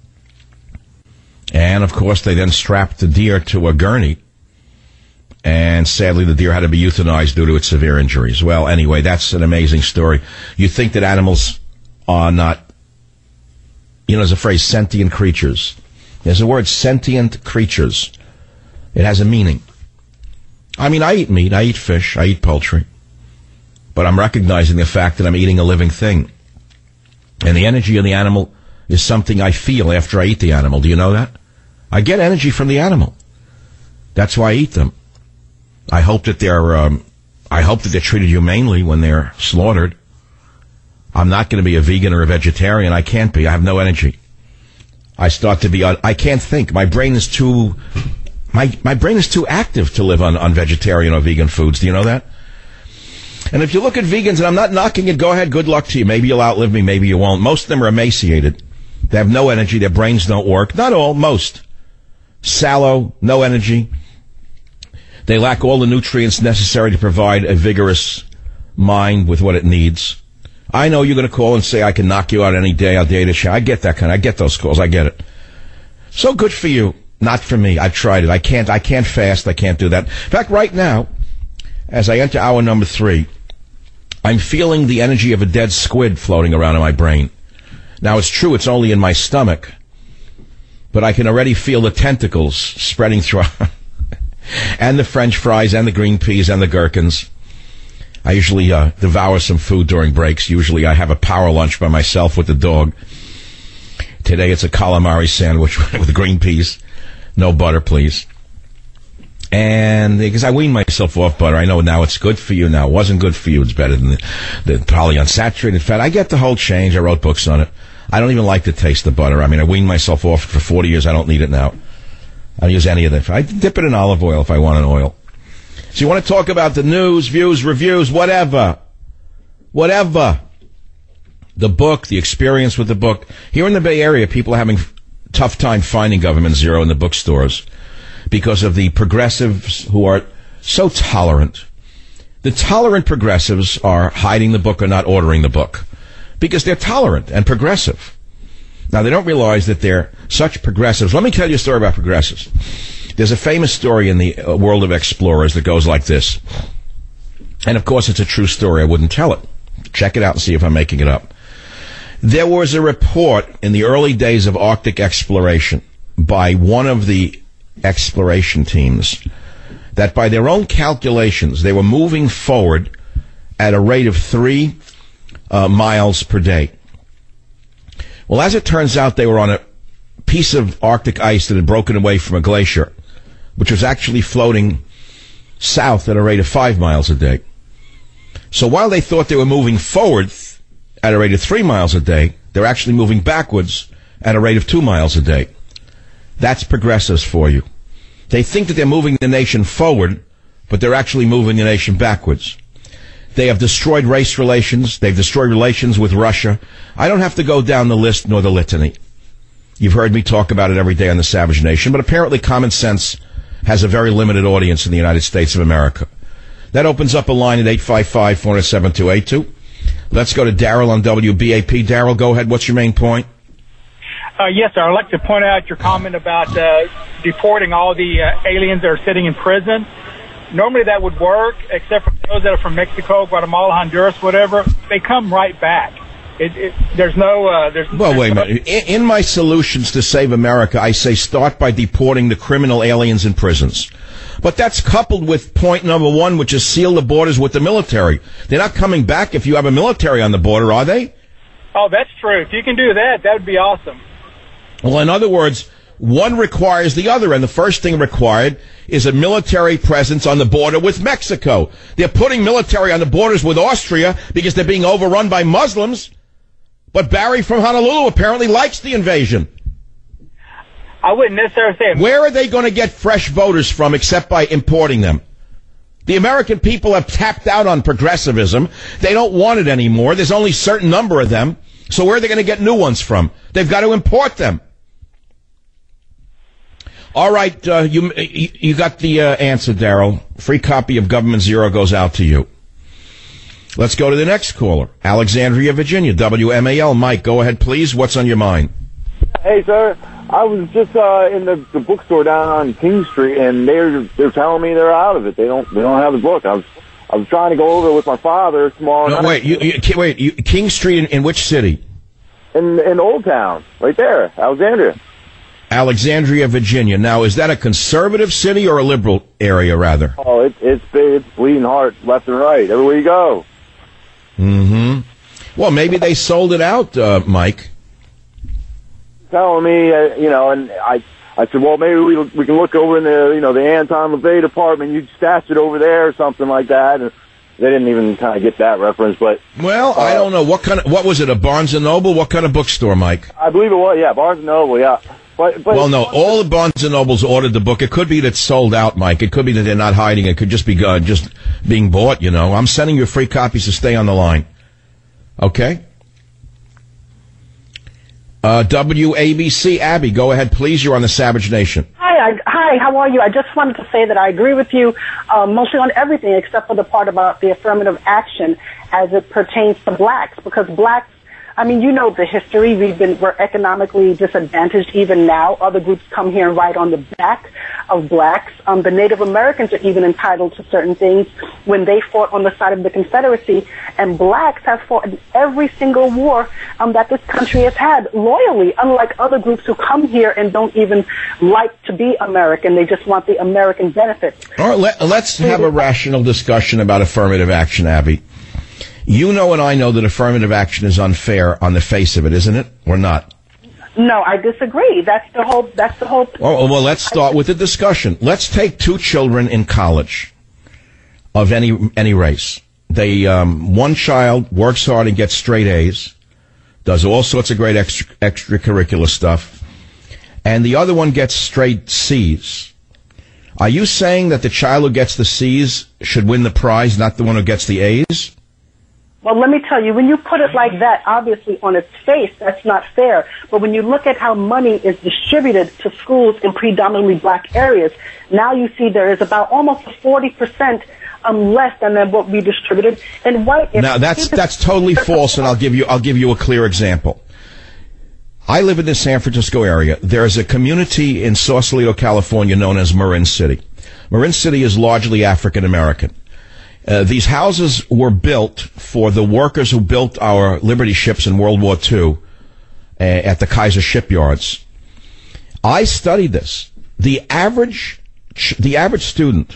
And, of course, they then strapped the deer to a gurney. And sadly, the deer had to be euthanized due to its severe injuries. Well, anyway, that's an amazing story. You think that animals are not, there's a phrase, sentient creatures. There's a word, sentient creatures. It has a meaning. I mean, I eat meat, I eat fish, I eat poultry. But I'm recognizing the fact that I'm eating a living thing. And the energy of the animal is something I feel after I eat the animal. Do you know that? I get energy from the animal. That's why I eat them. I hope that they're treated humanely when they're slaughtered. I'm not going to be a vegan or a vegetarian. I can't be. I have no energy. I can't think. My brain is too active to live on vegetarian or vegan foods. Do you know that? And if you look at vegans, and I'm not knocking it, go ahead, good luck to you. Maybe you'll outlive me, maybe you won't. Most of them are emaciated. They have no energy. Their brains don't work. Not all, most. Sallow, no energy. They lack all the nutrients necessary to provide a vigorous mind with what it needs. I know you're going to call and say I can knock you out any day. I'll dare to share. I get I get those calls. I get it. So good for you. Not for me. I've tried it. I can't fast. I can't do that. In fact, right now, as I enter hour number 3, I'm feeling the energy of a dead squid floating around in my brain. Now, it's true, it's only in my stomach, but I can already feel the tentacles spreading through, and the French fries, and the green peas, and the gherkins. I usually devour some food during breaks. Usually I have a power lunch by myself with the dog. Today it's a calamari sandwich with green peas. No butter, please. And because I wean myself off butter, I know now it's good for you. Now it wasn't good for you. It's better than the polyunsaturated fat. I get the whole change. I wrote books on it. I don't even like the taste of butter. I mean, I weaned myself off for 40 years. I don't need it now. I don't use any of it. I dip it in olive oil if I want an oil. So you want to talk about the news, views, reviews, whatever. Whatever. The book, the experience with the book. Here in the Bay Area, people are having tough time finding Government Zero in the bookstores because of the progressives who are so tolerant. The tolerant progressives are hiding the book or not ordering the book because they're tolerant and progressive. Now, they don't realize that they're such progressives. Let me tell you a story about progressives. There's a famous story in the world of explorers that goes like this. And, of course, it's a true story. I wouldn't tell it. Check it out and see if I'm making it up. There was a report in the early days of Arctic exploration by one of the exploration teams that by their own calculations, they were moving forward at a rate of 3 miles per day. Well, as it turns out, they were on a piece of Arctic ice that had broken away from a glacier, which was actually floating south at a rate of 5 miles a day. So while they thought they were moving forward at a rate of 3 miles a day, they're actually moving backwards at a rate of 2 miles a day. That's progressives for you. They think that they're moving the nation forward, but they're actually moving the nation backwards. They have destroyed race relations. They've destroyed relations with Russia. I don't have to go down the list nor the litany. You've heard me talk about it every day on the Savage Nation, but apparently common sense has a very limited audience in the United States of America. That opens up a line at 855-407-282. Let's go to Daryl on WBAP. Daryl, go ahead. What's your main point? Yes, sir. I'd like to point out your comment about deporting all the aliens that are sitting in prison. normally that would work, except for those that are from Mexico, Guatemala, Honduras, whatever. They come right back. There's no... Well, wait a minute. In my solutions to save America, I say start by deporting the criminal aliens in prisons. But that's coupled with point number one, which is seal the borders with the military. They're not coming back if you have a military on the border, are they? Oh, that's true. If you can do that, that would be awesome. Well, in other words, one requires the other, and the first thing required is a military presence on the border with Mexico. They're putting military on the borders with Austria because they're being overrun by Muslims. But Barry from Honolulu apparently likes the invasion. I wouldn't necessarily say... Where are they going to get fresh voters from except by importing them? The American people have tapped out on progressivism. They don't want it anymore. There's only a certain number of them. So where are they going to get new ones from? They've got to import them. All right, you got the answer, Daryl. Free copy of Government Zero goes out to you. Let's go to the next caller. Alexandria, Virginia, WMAL. Mike, go ahead, please. What's on your mind? Hey, sir. I was just in the bookstore down on King Street, and they're telling me they're out of it. They don't have the book. I was trying to go over it with my father tomorrow night. Wait, King Street in which city? In Old Town, right there, Alexandria. Alexandria, Virginia. Now, is that a conservative city or a liberal area, rather? Oh, it's big. It's bleeding heart left and right. Everywhere you go. Mm-hmm. Well, maybe they sold it out, Mike. Telling me, and I said, well, maybe we can look over in the Anton LaVey department. You stashed it over there or something like that. And they didn't even kind of get that reference, but... Well, I don't know. What was it, a Barnes & Noble? What kind of bookstore, Mike? I believe it was, yeah, Barnes & Noble, yeah. But well, no, all the Barnes & Nobles ordered the book. It could be that it's sold out, Mike. It could be that they're not hiding. It could just be just being bought, I'm sending you free copies to stay on the line. Okay? WABC, Abby, go ahead, please. You're on the Savage Nation. Hi, how are you? I just wanted to say that I agree with you mostly on everything except for the part about the affirmative action as it pertains to blacks, because blacks, the history. We're economically disadvantaged even now. Other groups come here and ride on the back of blacks. The Native Americans are even entitled to certain things when they fought on the side of the Confederacy. And blacks have fought in every single war that this country has had loyally, unlike other groups who come here and don't even like to be American. They just want the American benefits. All right, let's have a rational discussion about affirmative action, Abby. You know and I know that affirmative action is unfair on the face of it, isn't it? Or not? No, I disagree. That's the whole. Well, let's start with the discussion. Let's take two children in college of any race. They one child works hard and gets straight A's, does all sorts of great extracurricular stuff, and the other one gets straight C's. Are you saying that the child who gets the C's should win the prize, not the one who gets the A's? Well, let me tell you, when you put it like that, obviously on its face, that's not fair. But when you look at how money is distributed to schools in predominantly black areas, now you see there is about almost 40% less than what we distributed in white areas. Now that's totally false, and I'll give you a clear example. I live in the San Francisco area. There is a community in Sausalito, California, known as Marin City. Marin City is largely African American. These houses were built for the workers who built our Liberty ships in World War II at the Kaiser shipyards. I studied this. The average student,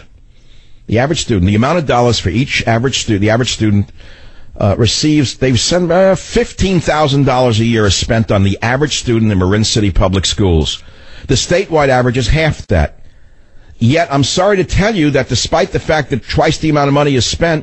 the amount of dollars for each average student, the average student receives, they've sent $15,000 a year is spent on the average student in Marin City public schools. The statewide average is half that. Yet, I'm sorry to tell you that despite the fact that twice the amount of money is spent,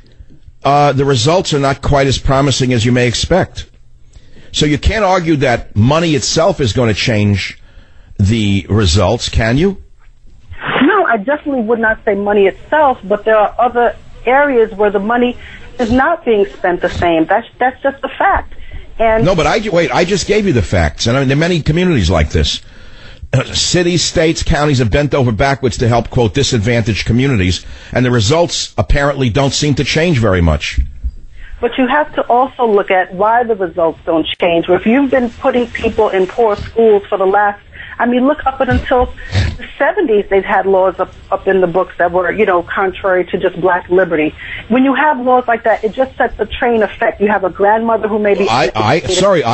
the results are not quite as promising as you may expect. So you can't argue that money itself is going to change the results, can you? No, I definitely would not say money itself, but there are other areas where the money is not being spent the same. That's just a fact. And no, but I just gave you the facts, and there are many communities like this. Cities, states, counties have bent over backwards to help, quote, disadvantaged communities, and the results apparently don't seem to change very much. But you have to also look at why the results don't change. If you've been putting people in poor schools for the last, I mean, look up until the 70s, they've had laws up in the books that were, contrary to just black liberty. When you have laws like that, it just sets a train effect. You have a grandmother who may be... I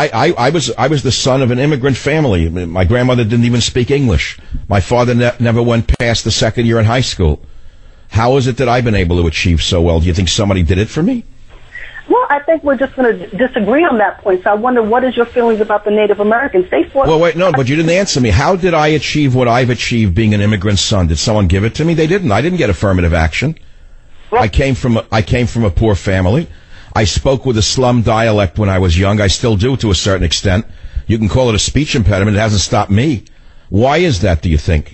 was the son of an immigrant family. My grandmother didn't even speak English. My father never went past the second year in high school. How is it that I've been able to achieve so well? Do you think somebody did it for me? Well, I think we're just going to disagree on that point. So I wonder, what is your feelings about the Native Americans? Well, wait, no, but you didn't answer me. How did I achieve what I've achieved being an immigrant son? Did someone give it to me? They didn't. I didn't get affirmative action. Well, I came from a poor family. I spoke with a slum dialect when I was young. I still do to a certain extent. You can call it a speech impediment. It hasn't stopped me. Why is that, do you think?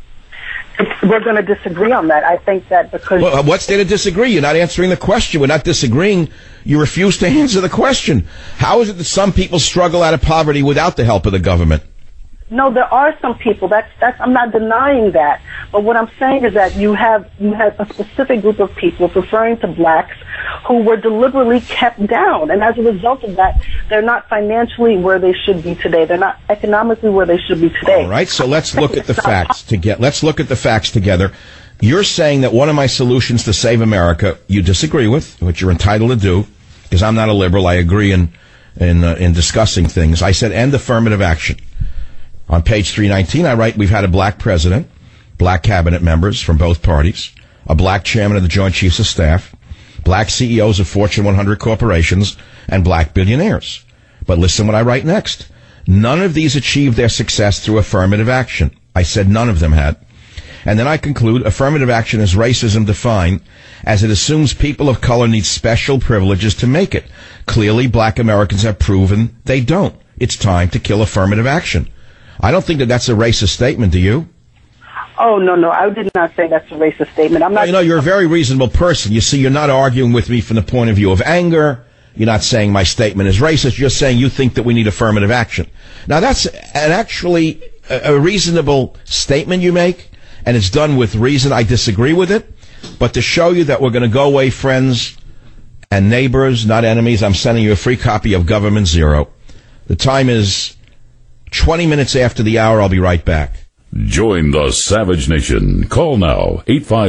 We're going to disagree on that. I think that because... Well, what's there to disagree? You're not answering the question. We're not disagreeing. You refuse to answer the question. How is it that some people struggle out of poverty without the help of the government? No, there are some people. I'm not denying that. But what I'm saying is that you have a specific group of people, referring to blacks, who were deliberately kept down. And as a result of that, they're not financially where they should be today. They're not economically where they should be today. All right, so let's look at the facts let's look at the facts together. You're saying that one of my solutions to save America you disagree with, which you're entitled to do, because I'm not a liberal. I agree in discussing things. I said end affirmative action. On page 319, I write, we've had a black president, black cabinet members from both parties, a black chairman of the Joint Chiefs of Staff, black CEOs of Fortune 100 corporations, and black billionaires. But listen what I write next. None of these achieved their success through affirmative action. I said none of them had. And then I conclude, affirmative action is racism defined as it assumes people of color need special privileges to make it. Clearly, black Americans have proven they don't. It's time to kill affirmative action. I don't think that that's a racist statement, do you? Oh, no, I did not say that's a racist statement. I'm not. You're a very reasonable person. You see, you're not arguing with me from the point of view of anger. You're not saying my statement is racist. You're saying you think that we need affirmative action. Now, that's actually a reasonable statement you make, and it's done with reason. I disagree with it. But to show you that we're going to go away friends and neighbors, not enemies, I'm sending you a free copy of Government Zero. The time is 20 minutes after the hour. I'll be right back. Join the Savage Nation. Call now,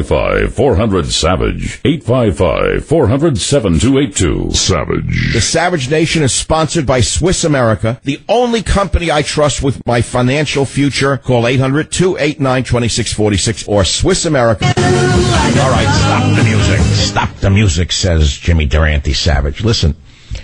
855-400-SAVAGE, 855-400-7282. Savage. The Savage Nation is sponsored by Swiss America, the only company I trust with my financial future. Call 800-289-2646 or Swiss America. All right, stop the music. Stop the music, says Jimmy Durante Savage. Listen.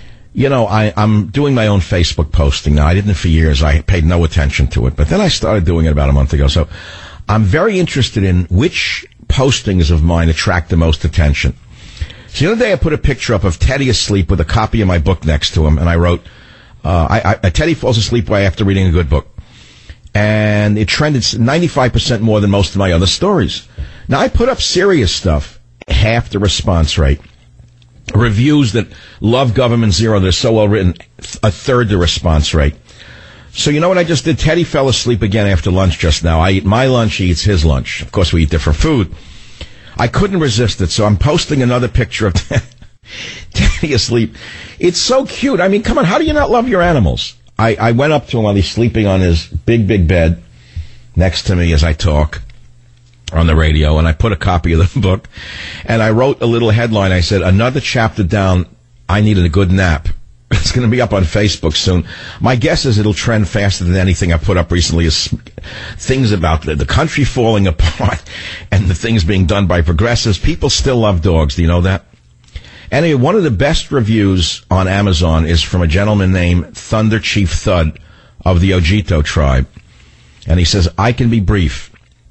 I'm doing my own Facebook posting now. I didn't for years. I paid no attention to it. But then I started doing it about a month ago. So I'm very interested in which postings of mine attract the most attention. So the other day I put a picture up of Teddy asleep with a copy of my book next to him. And I wrote, Teddy falls asleep right after reading a good book. And it trended 95% more than most of my other stories. Now I put up serious stuff, half the response rate. Reviews that love Government Zero, they're so well written, a third the response rate. So you know what I just did? Teddy fell asleep again after lunch just now. I eat my lunch, he eats his lunch. Of course, we eat different food. I couldn't resist it, so I'm posting another picture of Teddy asleep. It's so cute. I mean, come on, how do you not love your animals? I went up to him while he's sleeping on his big, big bed next to me as I talk on the radio, and I put a copy of the book, and I wrote a little headline. I said, another chapter down, I needed a good nap. It's going to be up on Facebook soon. My guess is it'll trend faster than anything I put up recently is things about the country falling apart and the things being done by progressives. People still love dogs. Do you know that? Anyway, one of the best reviews on Amazon is from a gentleman named Thunder Chief Thud of the Ojito tribe. And he says, I can be brief.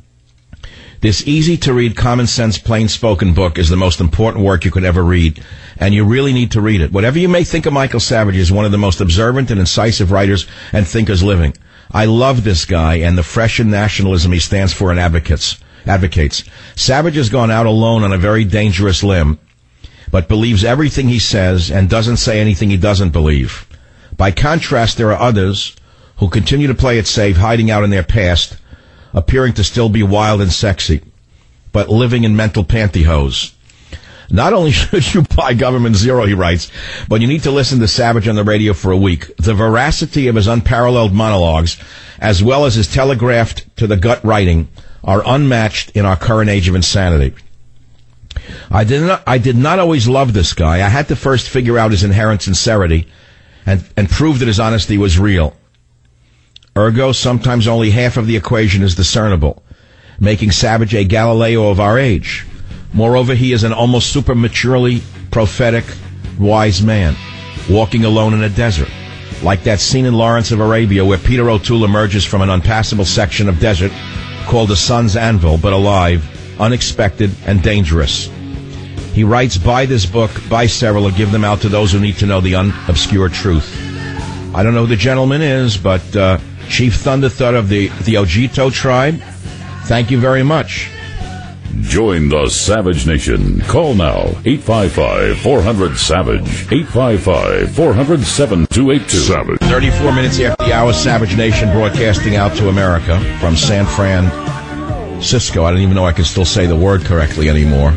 This easy-to-read, common-sense, plain-spoken book is the most important work you could ever read, and you really need to read it. Whatever you may think of Michael Savage, is one of the most observant and incisive writers and thinkers living. I love this guy and the fresh nationalism he stands for and advocates. Savage has gone out alone on a very dangerous limb, but believes everything he says and doesn't say anything he doesn't believe. By contrast, there are others who continue to play it safe, hiding out in their past, appearing to still be wild and sexy, but living in mental pantyhose. Not only should you buy Government Zero, he writes, but you need to listen to Savage on the radio for a week. The veracity of his unparalleled monologues, as well as his telegraphed to the gut writing, are unmatched in our current age of insanity. I did not always love this guy. I had to first figure out his inherent sincerity and prove that his honesty was real. Ergo, sometimes only half of the equation is discernible, making Savage a Galileo of our age. Moreover, he is an almost supermaturely prophetic, wise man, walking alone in a desert, like that scene in Lawrence of Arabia where Peter O'Toole emerges from an unpassable section of desert called the Sun's Anvil, but alive, unexpected, and dangerous. He writes, buy this book, buy several, and give them out to those who need to know the unobscure truth. I don't know who the gentleman is, but Chief Thunder Thud of the Ojito tribe, thank you very much. Join the Savage Nation. Call now, 855-400-SAVAGE, 855-400-7282. Savage. 34 minutes after the hour, Savage Nation broadcasting out to America from San Francisco. I don't even know I can still say the word correctly anymore.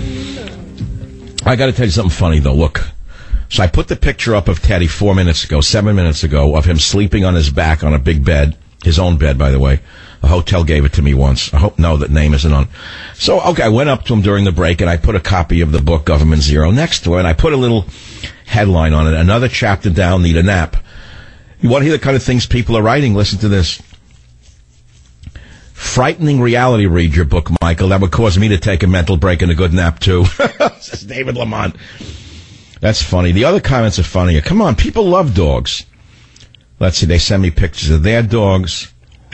I got to tell you something funny, though. Look. So I put the picture up of Teddy 7 minutes ago, of him sleeping on his back on a big bed, his own bed, by the way. A hotel gave it to me once. I hope, no, that name isn't on. So, okay, I went up to him during the break, and I put a copy of the book, Government Zero, next to it, and I put a little headline on it. Another chapter down, need a nap. You want to hear the kind of things people are writing? Listen to this. Frightening reality, read your book, Michael. That would cause me to take a mental break and a good nap, too. Says David Lamont. That's funny. The other comments are funnier. Come on, people love dogs. Let's see, they send me pictures of their dogs.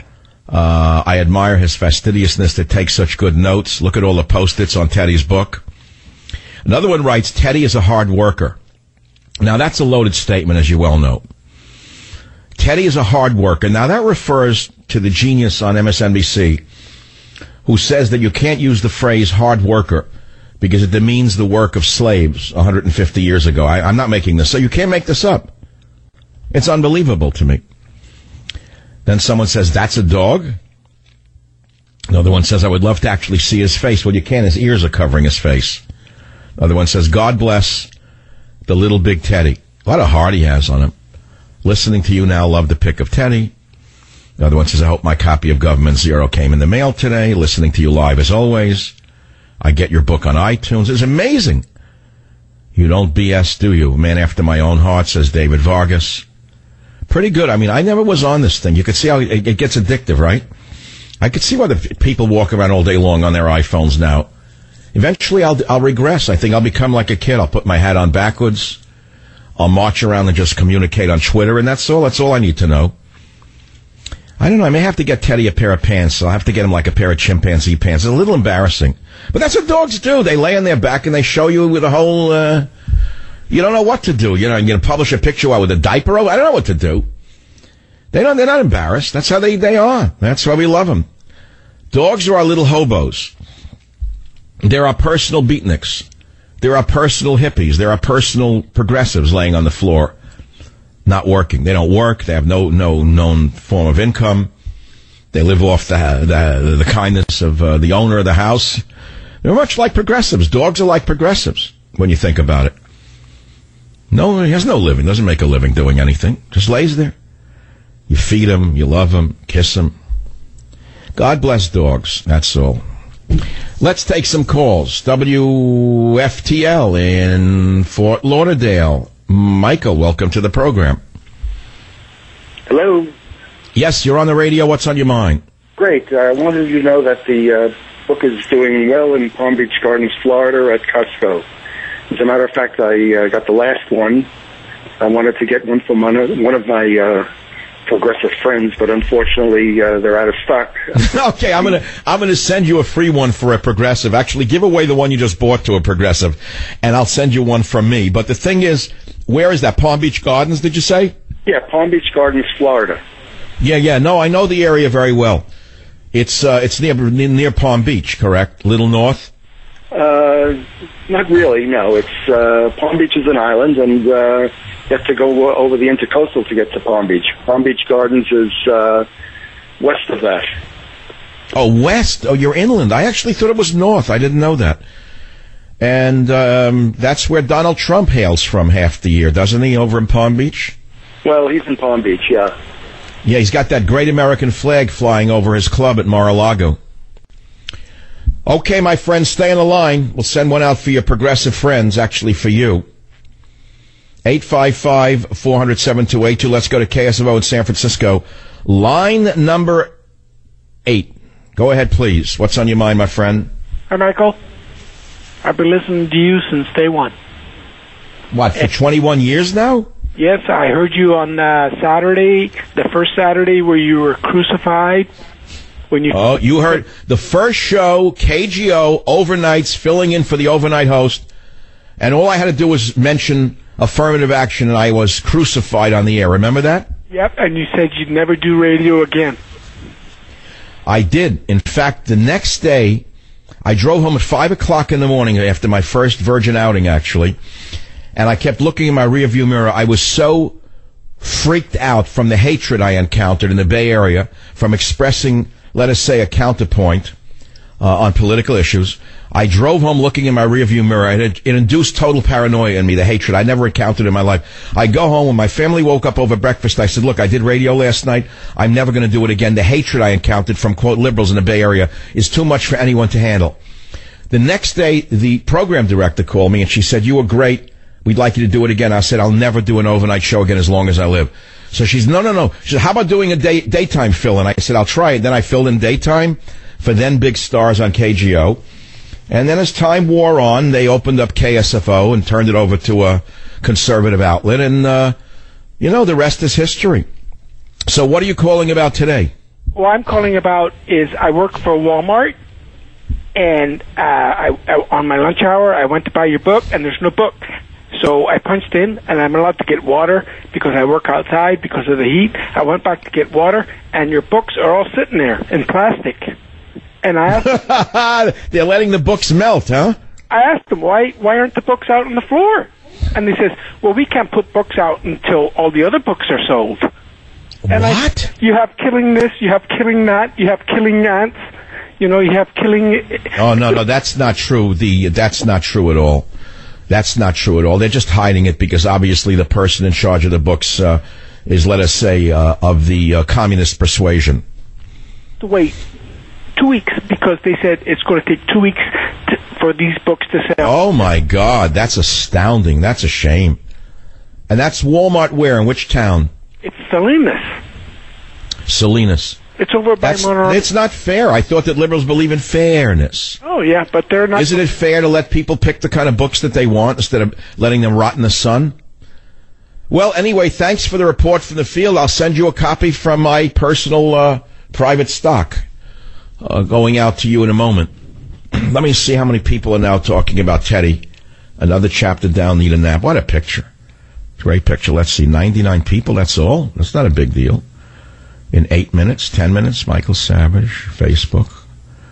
I admire his fastidiousness to take such good notes. Look at all the Post-its on Teddy's book. Another one writes, Teddy is a hard worker. Now, that's a loaded statement, as you well know. Teddy is a hard worker. Now, that refers to the genius on MSNBC who says that you can't use the phrase hard worker because it demeans the work of slaves 150 years ago. I'm not making this, so you can't make this up. It's unbelievable to me. Then someone says, that's a dog? Another one says, I would love to actually see his face. Well, you can't. His ears are covering his face. Another one says, God bless the little big Teddy. A lot of heart he has on him. Listening to you now, love the pic of Teddy. Another one says, I hope my copy of Government Zero came in the mail today. Listening to you live as always. I get your book on iTunes. It's amazing. You don't BS, do you? A man after my own heart, says David Vargas. Pretty good. I mean, I never was on this thing. You could see how it gets addictive, right? I could see why the people walk around all day long on their iPhones now. Eventually, I'll regress. I think I'll become like a kid. I'll put my hat on backwards. I'll march around and just communicate on Twitter, and that's all. That's all I need to know. I don't know. I may have to get Teddy a pair of pants. I'll have to get him like a pair of chimpanzee pants. It's a little embarrassing. But that's what dogs do. They lay on their back and they show you with a whole... you don't know what to do. You know, you're going to publish a picture with a diaper over. I don't know what to do. They're not embarrassed. That's how they are. That's why we love them. Dogs are our little hobos. They're our personal beatniks. They're our personal hippies. They're our personal progressives laying on the floor, not working. They don't work. They have no known form of income. They live off the kindness of the owner of the house. They're much like progressives. Dogs are like progressives when you think about it. No, he has no living. Doesn't make a living doing anything. Just lays there. You feed him. You love him. Kiss him. God bless dogs. That's all. Let's take some calls. WFTL in Fort Lauderdale. Michael, welcome to the program. Hello. Yes, you're on the radio. What's on your mind? Great. I wanted you to know that the book is doing well in Palm Beach Gardens, Florida at Costco. As a matter of fact, I got the last one. I wanted to get one from one of my progressive friends, but unfortunately they're out of stock. Okay, I'm gonna send you a free one for a progressive. Actually, give away the one you just bought to a progressive, and I'll send you one from me. But the thing is, where is that? Palm Beach Gardens, did you say? Yeah, Palm Beach Gardens, Florida. Yeah. No, I know the area very well. It's near Palm Beach, correct? Little north? Not really, no. It's Palm Beach is an island, and you have to go over the Intercoastal to get to Palm Beach. Palm Beach Gardens is west of that. Oh, west? Oh, you're inland. I actually thought it was north. I didn't know that. And that's where Donald Trump hails from half the year, doesn't he, over in Palm Beach? Well, he's in Palm Beach, yeah. Yeah, he's got that great American flag flying over his club at Mar-a-Lago. Okay, my friends, stay on the line. We'll send one out for your progressive friends, actually for you. 855-400-7282. Let's go to KSFO in San Francisco. Line number 8. Go ahead, please. What's on your mind, my friend? Hi, Michael. I've been listening to you since day one. What, for 21 years now? Yes, I heard you on Saturday, the first Saturday where you were crucified. Oh, you heard the first show, KGO, overnights, filling in for the overnight host, and all I had to do was mention affirmative action, and I was crucified on the air. Remember that? Yep, and you said you'd never do radio again. I did. In fact, the next day, I drove home at 5 o'clock in the morning after my first Virgin outing, actually, and I kept looking in my rearview mirror. I was so freaked out from the hatred I encountered in the Bay Area from expressing, let us say, a counterpoint on political issues. I drove home looking in my rearview mirror. It induced total paranoia in me, the hatred I never encountered in my life. I go home, when my family woke up over breakfast, I said, look, I did radio last night. I'm never going to do it again. The hatred I encountered from, quote, liberals in the Bay Area is too much for anyone to handle. The next day, the program director called me, and she said, you were great. We'd like you to do it again. I said, I'll never do an overnight show again as long as I live. So she's, no. She said, how about doing a daytime fill-in? I said, I'll try it. Then I filled in daytime for then big stars on KGO. And then as time wore on, they opened up KSFO and turned it over to a conservative outlet. And, the rest is history. So what are you calling about today? What I'm calling about is I work for Walmart. And I on my lunch hour, I went to buy your book, and there's no book. So I punched in, and I'm allowed to get water because I work outside because of the heat. I went back to get water, and your books are all sitting there in plastic. And I asked they're letting the books melt, huh? I asked them, why aren't the books out on the floor? And they says, well, we can't put books out until all the other books are sold. And what? You have killing this, you have killing that, you have killing ants, you have killing... Oh, no, that's not true. That's not true at all. That's not true at all. They're just hiding it because obviously the person in charge of the books is, let us say, of the communist persuasion. Wait, 2 weeks because they said it's going to take 2 weeks for these books to sell. Oh, my God. That's astounding. That's a shame. And that's Walmart where? In which town? It's Salinas. Salinas. It's over by Monterey. It's not fair. I thought that liberals believe in fairness. Oh, yeah, but they're not... Isn't it fair to let people pick the kind of books that they want instead of letting them rot in the sun? Well, anyway, thanks for the report from the field. I'll send you a copy from my personal private stock going out to you in a moment. Let me see how many people are now talking about Teddy. Another chapter down, need a nap. What a picture. Great picture. Let's see, 99 people, that's all. That's not a big deal. In 8 minutes, 10 minutes, Michael Savage, Facebook.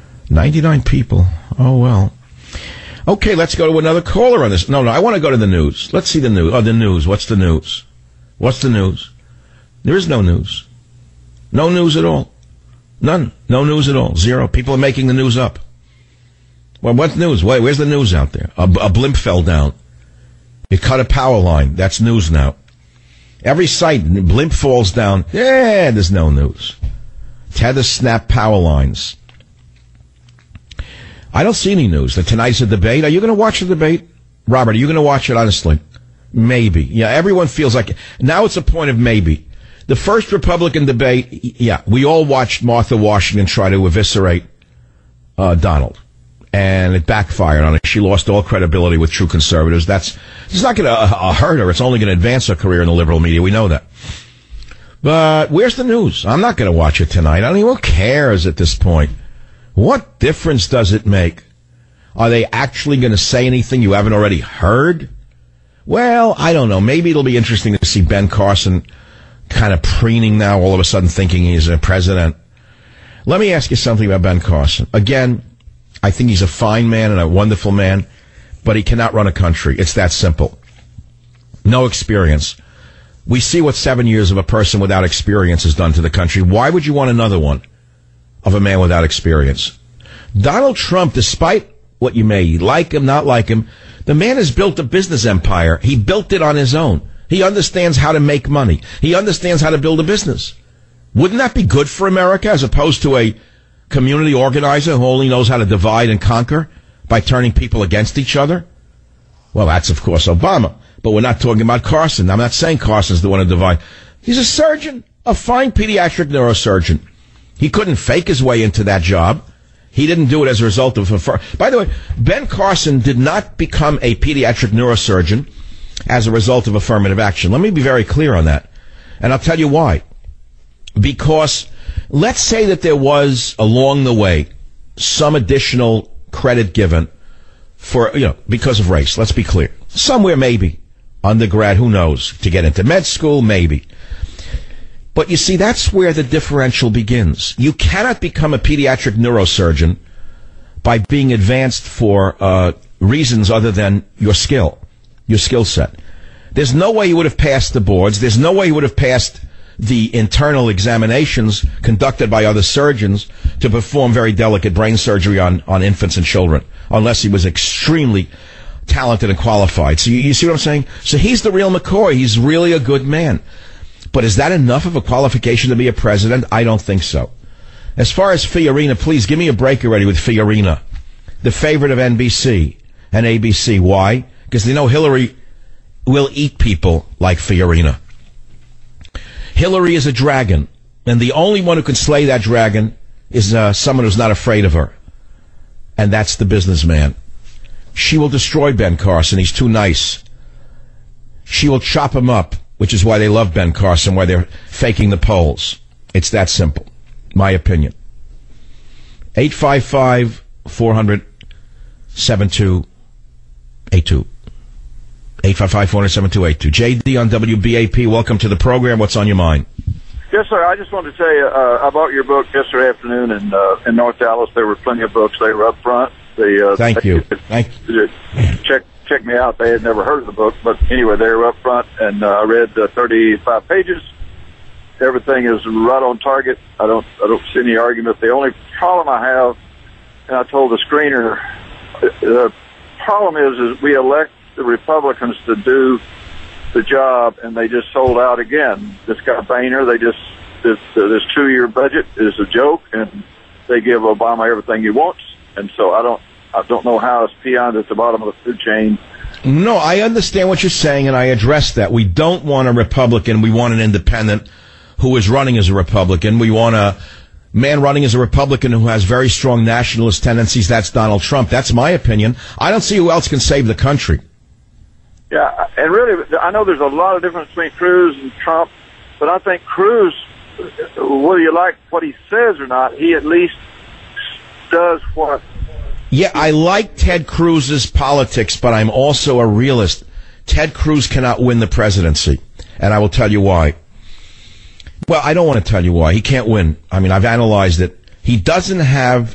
99 people. Oh, well. Okay, let's go to another caller on this. No, I want to go to the news. Let's see the news. Oh, the news. What's the news? What's the news? There is no news. No news at all. None. No news at all. Zero. People are making the news up. Well, what news? Where's the news out there? A blimp fell down. It cut a power line. That's news now. Every site, blimp falls down. Yeah, there's no news. Tether snap power lines. I don't see any news. Tonight's a debate. Are you going to watch the debate? Robert, are you going to watch it, honestly? Maybe. Yeah, everyone feels like it. Now it's a point of maybe. The first Republican debate, yeah, we all watched Martha Washington try to eviscerate Donald. And it backfired on her. She lost all credibility with true conservatives. It's not going to hurt her. It's only going to advance her career in the liberal media. We know that. But where's the news? I'm not going to watch it tonight. I mean, who cares at this point? What difference does it make? Are they actually going to say anything you haven't already heard? Well, I don't know. Maybe it'll be interesting to see Ben Carson kind of preening now, all of a sudden thinking he's a president. Let me ask you something about Ben Carson. Again, I think he's a fine man and a wonderful man, but he cannot run a country. It's that simple. No experience. We see what 7 years of a person without experience has done to the country. Why would you want another one of a man without experience? Donald Trump, despite what you may like him, not like him. The man has built a business empire. He built it on his own. He understands how to make money. He understands how to build a business. Wouldn't that be good for America as opposed to a community organizer who only knows how to divide and conquer by turning people against each other? Well, that's, of course, Obama. But we're not talking about Carson. I'm not saying Carson's the one to divide. He's a surgeon, a fine pediatric neurosurgeon. He couldn't fake his way into that job. He didn't do it as a result of By the way, Ben Carson did not become a pediatric neurosurgeon as a result of affirmative action. Let me be very clear on that. And I'll tell you why. Because let's say that there was, along the way, some additional credit given for, because of race. Let's be clear. Somewhere, maybe. Undergrad, who knows? To get into med school, maybe. But you see, that's where the differential begins. You cannot become a pediatric neurosurgeon by being advanced for reasons other than your skill set. There's no way you would have passed the boards. There's no way you would have passed the internal examinations conducted by other surgeons to perform very delicate brain surgery on infants and children, unless he was extremely talented and qualified. So you see what I'm saying? So he's the real McCoy. He's really a good man. But is that enough of a qualification to be a president? I don't think so. As far as Fiorina, please give me a break already with Fiorina, the favorite of NBC and ABC. Why? Because they know Hillary will eat people like Fiorina. Hillary is a dragon, and the only one who can slay that dragon is someone who's not afraid of her. And that's the businessman. She will destroy Ben Carson. He's too nice. She will chop him up, which is why they love Ben Carson, why they're faking the polls. It's that simple. My opinion. 855-400-7282. 855-400-7282. J.D. on WBAP, welcome to the program. What's on your mind? Yes, sir. I just wanted to say I bought your book yesterday afternoon in North Dallas. There were plenty of books. They were up front. Thank you. Check me out. They had never heard of the book, but anyway, they were up front, and I read 35 pages. Everything is right on target. I don't see any argument. The only problem I have, and I told the screener, the problem is we elect the Republicans to do the job, and they just sold out again. This guy Boehner, this 2-year budget is a joke, and they give Obama everything he wants, and so I don't know how it's peons at the bottom of the food chain. No, I understand what you're saying, and I address that. We don't want a Republican. We want an independent who is running as a Republican. We want a man running as a Republican who has very strong nationalist tendencies. That's Donald Trump. That's my opinion. I don't see who else can save the country. Yeah, and really, I know there's a lot of difference between Cruz and Trump, but I think Cruz, whether you like what he says or not, he at least does what... Yeah, I like Ted Cruz's politics, but I'm also a realist. Ted Cruz cannot win the presidency, and I will tell you why. Well, I don't want to tell you why. He can't win. I mean, I've analyzed it. He doesn't have...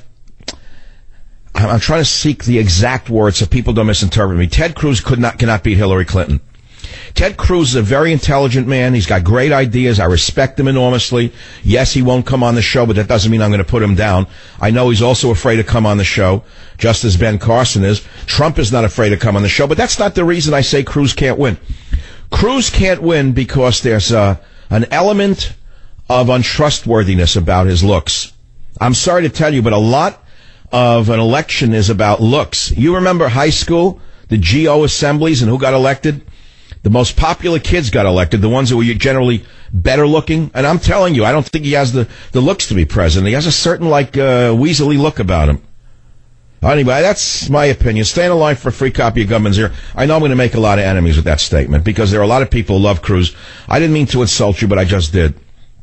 I'm trying to seek the exact words so people don't misinterpret me. Ted Cruz cannot beat Hillary Clinton. Ted Cruz is a very intelligent man. He's got great ideas. I respect him enormously. Yes, he won't come on the show, but that doesn't mean I'm going to put him down. I know he's also afraid to come on the show, just as Ben Carson is. Trump is not afraid to come on the show, but that's not the reason I say Cruz can't win. Cruz can't win because there's an element of untrustworthiness about his looks. I'm sorry to tell you, but a lot of an election is about looks. You remember high school, the GO assemblies, and who got elected? The most popular kids got elected, the ones who were generally better looking. And I'm telling you, I don't think he has the looks to be president. He has a certain, weaselly look about him. Anyway, that's my opinion. Stay in line for a free copy of Government Zero. I know I'm going to make a lot of enemies with that statement because there are a lot of people who love Cruz. I didn't mean to insult you, but I just did.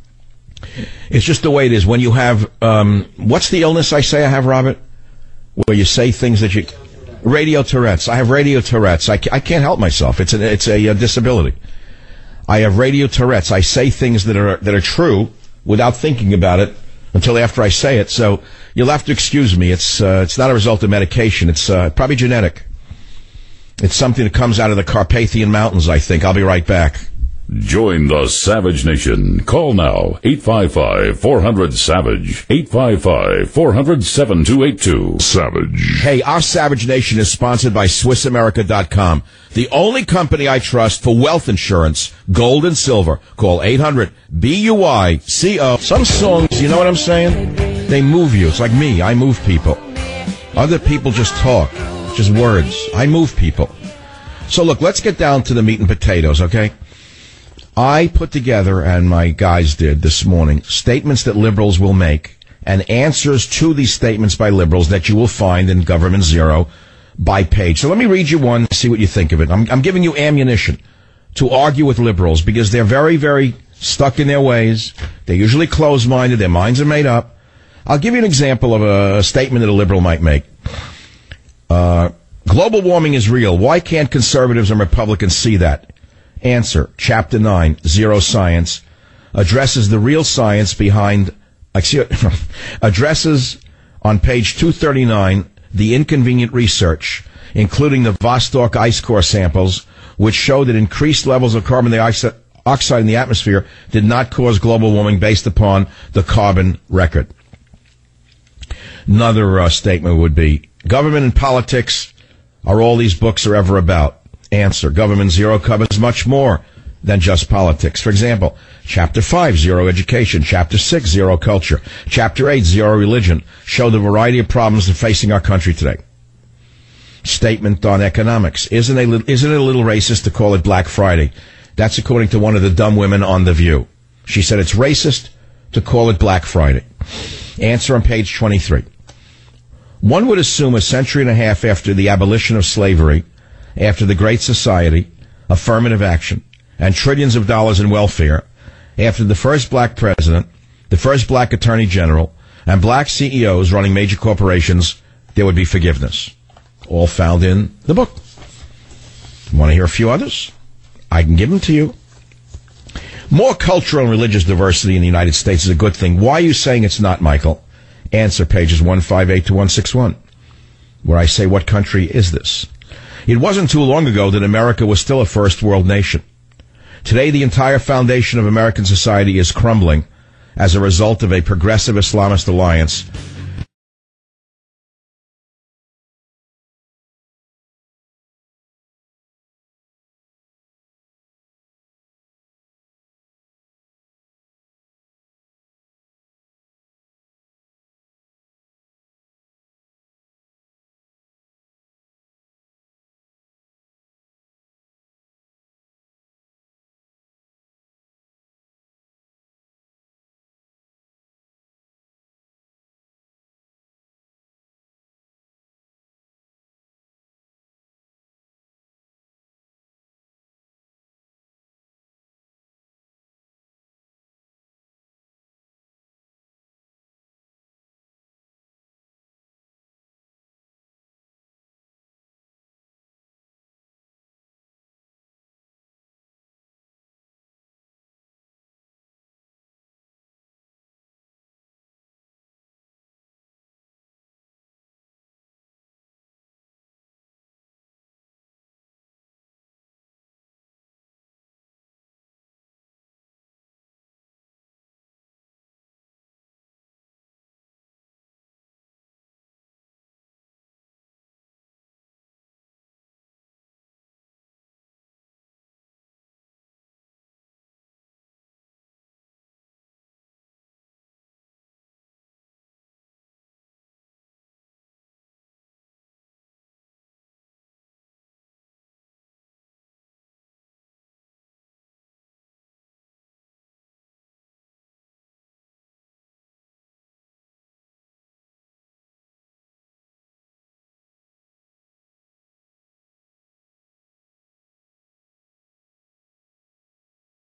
It's just the way it is. When you have, what's the illness I say I have, Robert? Where you say things that you... Radio Tourette's. I have radio Tourette's. I can't help myself. It's a disability. I have radio Tourette's. I say things that are true without thinking about it until after I say it. So you'll have to excuse me. It's not a result of medication. It's probably genetic. It's something that comes out of the Carpathian Mountains, I think. I'll be right back. Join the Savage Nation. Call now, 855-400-SAVAGE, 855-400-7282. Savage. Hey, our Savage Nation is sponsored by SwissAmerica.com, the only company I trust for wealth insurance, gold and silver. Call 800-BUICO. Some songs, you know what I'm saying? They move you. It's like me. I move people. Other people just talk. Just words. I move people. So look, let's get down to the meat and potatoes, okay? I put together, and my guys did this morning, statements that liberals will make and answers to these statements by liberals that you will find in Government Zero by page. So let me read you one, see what you think of it. I'm giving you ammunition to argue with liberals because they're very, very stuck in their ways. They're usually closed-minded. Their minds are made up. I'll give you an example of a statement that a liberal might make. Global warming is real. Why can't conservatives and Republicans see that? Answer, Chapter 9, Zero Science, addresses the real science behind, addresses on page 239 the inconvenient research, including the Vostok ice core samples, which show that increased levels of carbon dioxide in the atmosphere did not cause global warming based upon the carbon record. Another statement would be, government and politics are all these books are ever about. Answer, Government Zero covers much more than just politics. For example, Chapter 5, Zero Education, Chapter 6, Zero Culture, Chapter 8, Zero Religion, show the variety of problems that are facing our country today. Statement on economics. Isn't it a little racist to call it Black Friday? That's according to one of the dumb women on The View. She said it's racist to call it Black Friday. Answer on page 23. One would assume a century and a half after the abolition of slavery, after the Great Society, affirmative action, and trillions of dollars in welfare, after the first black president, the first black attorney general, and black CEOs running major corporations, there would be forgiveness. All found in the book. Want to hear a few others? I can give them to you. More cultural and religious diversity in the United States is a good thing. Why are you saying it's not, Michael? Answer, pages 158 to 161, where I say, what country is this? It wasn't too long ago that America was still a first world nation. Today, the entire foundation of American society is crumbling as a result of a progressive Islamist alliance